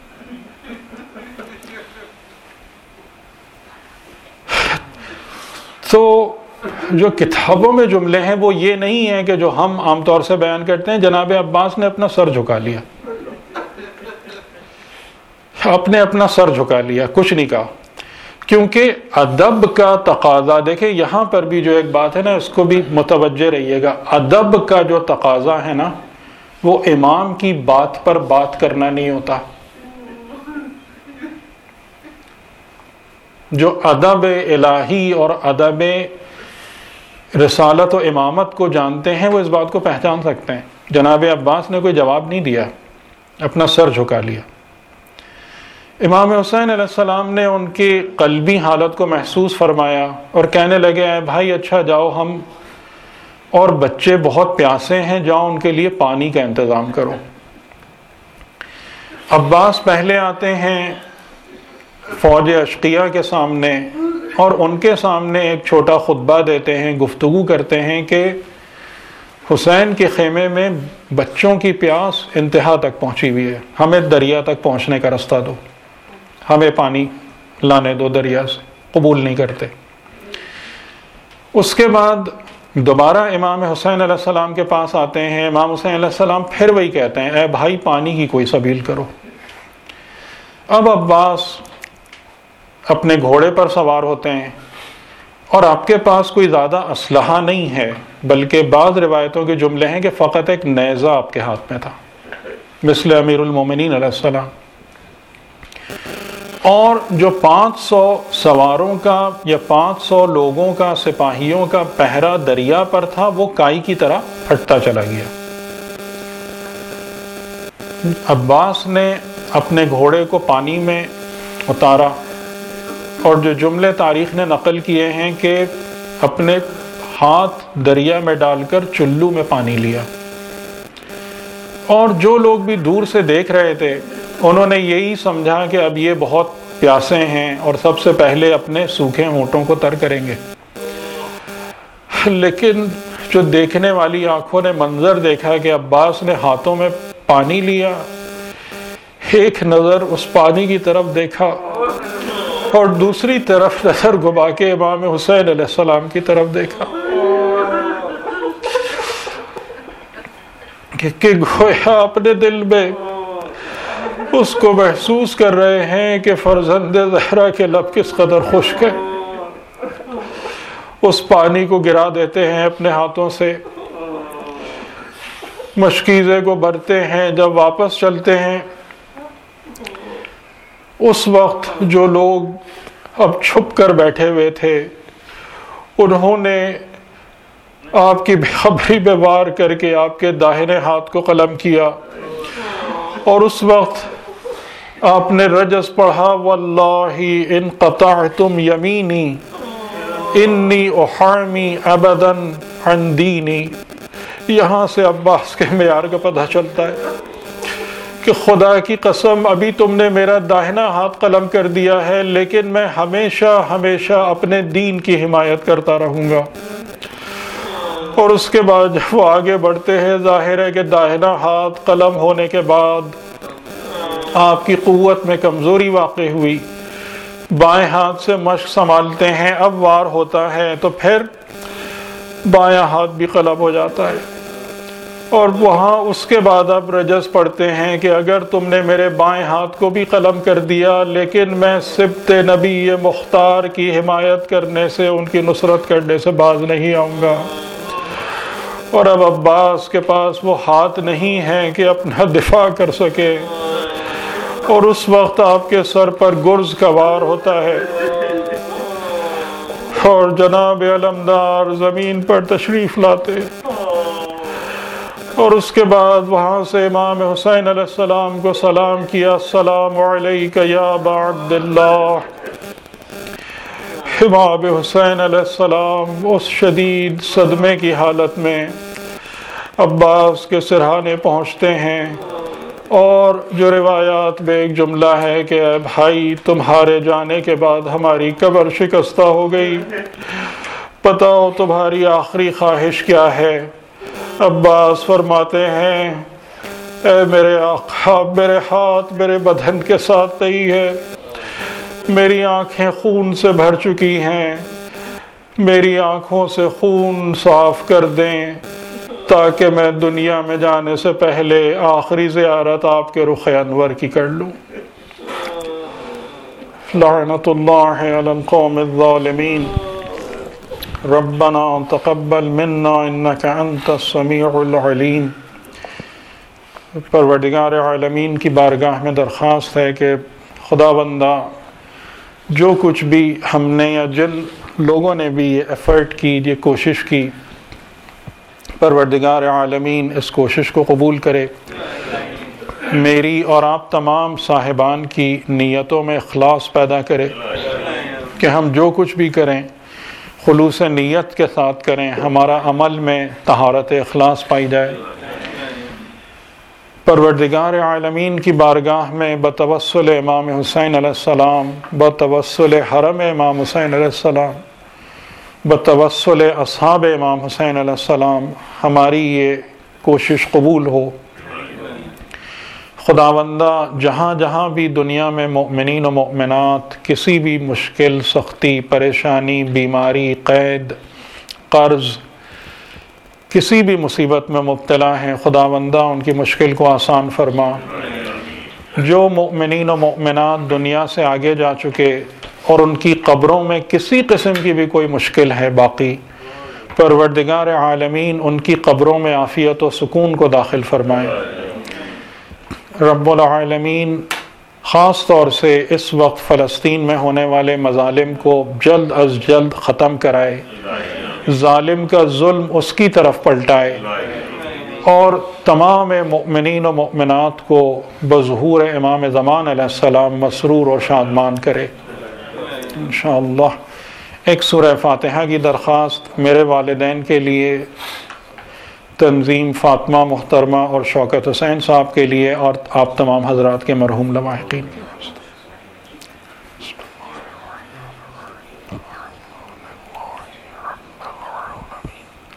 تو جو کتابوں میں جملے ہیں وہ یہ نہیں ہیں کہ جو ہم عام طور سے بیان کرتے ہیں۔ جناب عباس نے اپنا سر جھکا لیا، اپنے اپنا سر جھکا لیا، کچھ نہیں کہا، کیونکہ ادب کا تقاضا، دیکھیں یہاں پر بھی جو ایک بات ہے نا، اس کو بھی متوجہ رہیے گا، ادب کا جو تقاضا ہے نا، وہ امام کی بات پر بات کرنا نہیں ہوتا۔ جو ادب الہی اور ادب رسالت و امامت کو جانتے ہیں وہ اس بات کو پہچان سکتے ہیں۔ جناب عباس نے کوئی جواب نہیں دیا، اپنا سر جھکا لیا۔ امام حسین علیہ السلام نے ان کی قلبی حالت کو محسوس فرمایا اور کہنے لگے اے بھائی اچھا جاؤ، ہم اور بچے بہت پیاسے ہیں، جاؤ ان کے لیے پانی کا انتظام کرو۔ عباس پہلے آتے ہیں فوج اشقیہ کے سامنے اور ان کے سامنے ایک چھوٹا خطبہ دیتے ہیں، گفتگو کرتے ہیں کہ حسین کے خیمے میں بچوں کی پیاس انتہا تک پہنچی ہوئی ہے، ہمیں دریا تک پہنچنے کا راستہ دو، ہمیں پانی لانے دو دریا سے، قبول نہیں کرتے۔ اس کے بعد دوبارہ امام حسین علیہ السلام کے پاس آتے ہیں، امام حسین علیہ السلام پھر وہی کہتے ہیں اے بھائی پانی کی کوئی سبیل کرو۔ اب عباس اپنے گھوڑے پر سوار ہوتے ہیں اور آپ کے پاس کوئی زیادہ اسلحہ نہیں ہے، بلکہ بعض روایتوں کے جملے ہیں کہ فقط ایک نیزہ آپ کے ہاتھ میں تھا، مثل امیر المومنین علیہ السلام۔ اور جو پانچ سو سواروں کا یا پانچ سو لوگوں کا، سپاہیوں کا پہرا دریا پر تھا، وہ کائی کی طرح پھٹتا چلا گیا۔ عباس نے اپنے گھوڑے کو پانی میں اتارا اور جو جملے تاریخ نے نقل کیے ہیں کہ اپنے ہاتھ دریا میں ڈال کر چلو میں پانی لیا، اور جو لوگ بھی دور سے دیکھ رہے تھے انہوں نے یہی سمجھا کہ اب یہ بہت پیاسے ہیں اور سب سے پہلے اپنے سوکھے ہونٹوں کو تر کریں گے۔ لیکن جو دیکھنے والی آنکھوں نے منظر دیکھا کہ عباس نے ہاتھوں میں پانی لیا، ایک نظر اس پانی کی طرف دیکھا اور دوسری طرف نظر گھما کے امام حسین علیہ السلام کی طرف دیکھا کہ, کہ گویا اپنے دل میں اس کو محسوس کر رہے ہیں کہ فرزند زہرا کے لب کس قدر خشک ہے۔ اس پانی کو گرا دیتے ہیں اپنے ہاتھوں سے، مشکیزے کو بھرتے ہیں، جب واپس چلتے ہیں اس وقت جو لوگ اب چھپ کر بیٹھے ہوئے تھے انہوں نے آپ کی خبری میں وار کر کے آپ کے داہنے ہاتھ کو قلم کیا، اور اس وقت آپ نے رجز پڑھا واللہ ان قطعتم یمینی انی احامی ابدا عن دینی۔ یہاں سے عباس کے معیار کا پتہ چلتا ہے کہ خدا کی قسم ابھی تم نے میرا داہنا ہاتھ قلم کر دیا ہے، لیکن میں ہمیشہ ہمیشہ اپنے دین کی حمایت کرتا رہوں گا۔ اور اس کے بعد جب وہ آگے بڑھتے ہیں، ظاہر ہے کہ داہنا ہاتھ قلم ہونے کے بعد آپ کی قوت میں کمزوری واقع ہوئی، بائیں ہاتھ سے مشق سنبھالتے ہیں، اب وار ہوتا ہے تو پھر بایاں ہاتھ بھی قلم ہو جاتا ہے۔ اور وہاں اس کے بعد اب رجز پڑھتے ہیں کہ اگر تم نے میرے بائیں ہاتھ کو بھی قلم کر دیا، لیکن میں سبط نبی مختار کی حمایت کرنے سے، ان کی نصرت کرنے سے باز نہیں آؤں گا۔ اور اب عباس کے پاس وہ ہاتھ نہیں ہے کہ اپنا دفاع کر سکے، اور اس وقت آپ کے سر پر گرز کا وار ہوتا ہے، اور جناب علمدار زمین پر تشریف لاتے، اور اس کے بعد وہاں سے امام حسین علیہ السلام کو سلام کیا، السلام علیک یا ابا عبداللہ۔ امام حسین علیہ السلام اس شدید صدمے کی حالت میں عباس کے سرہانے پہنچتے ہیں، اور جو روایات میں ایک جملہ ہے کہ اے بھائی، تمہارے جانے کے بعد ہماری قبر شکستہ ہو گئی، بتاؤ تمہاری آخری خواہش کیا ہے؟ عباس فرماتے ہیں، اے میرے آقا، میرے ہاتھ میرے بدن کے ساتھ نہیں ہے، میری آنکھیں خون سے بھر چکی ہیں، میری آنکھوں سے خون صاف کر دیں تاکہ میں دنیا میں جانے سے پہلے آخری زیارت آپ کے رخ انور کی کر لوں۔ لعنت اللہ علی القوم الظالمین، ربنا تقبل منا انک انت السمیع العلیم۔ پروردگار عالمین کی بارگاہ میں درخواست ہے کہ خدا بندہ جو کچھ بھی ہم نے یا جن لوگوں نے بھی یہ ایفرٹ کی، یہ کوشش کی، پروردگار عالمین اس کوشش کو قبول کرے، میری اور آپ تمام صاحبان کی نیتوں میں اخلاص پیدا کرے کہ ہم جو کچھ بھی کریں خلوص نیت کے ساتھ کریں، ہمارا عمل میں طہارت اخلاص پائی جائے۔ پروردگار عالمین کی بارگاہ میں بتوسل امام حسین علیہ السلام، بتوسل حرم امام حسین علیہ السلام، بتوسل اصحاب امام حسین علیہ السلام ہماری یہ کوشش قبول ہو۔ خداوندہ جہاں جہاں بھی دنیا میں مؤمنین و مؤمنات کسی بھی مشکل، سختی، پریشانی، بیماری، قید، قرض، کسی بھی مصیبت میں مبتلا ہیں، خداوندہ ان کی مشکل کو آسان فرما۔ جو مؤمنین و مؤمنات دنیا سے آگے جا چکے اور ان کی قبروں میں کسی قسم کی بھی کوئی مشکل ہے باقی، پروردگار عالمین ان کی قبروں میں عافیت و سکون کو داخل فرمائے۔ رب العالمین خاص طور سے اس وقت فلسطین میں ہونے والے مظالم کو جلد از جلد ختم کرائے، ظالم کا ظلم اس کی طرف پلٹائے، اور تمام مؤمنین و مؤمنات کو بظہور امام زمان علیہ السلام مسرور و شادمان کرے انشاءاللہ۔ ایک سورہ فاتحہ کی درخواست میرے والدین کے لیے، تنظیم فاطمہ محترمہ اور شوکت حسین صاحب کے لیے، اور آپ تمام حضرات کے مرحوم لواحقین کی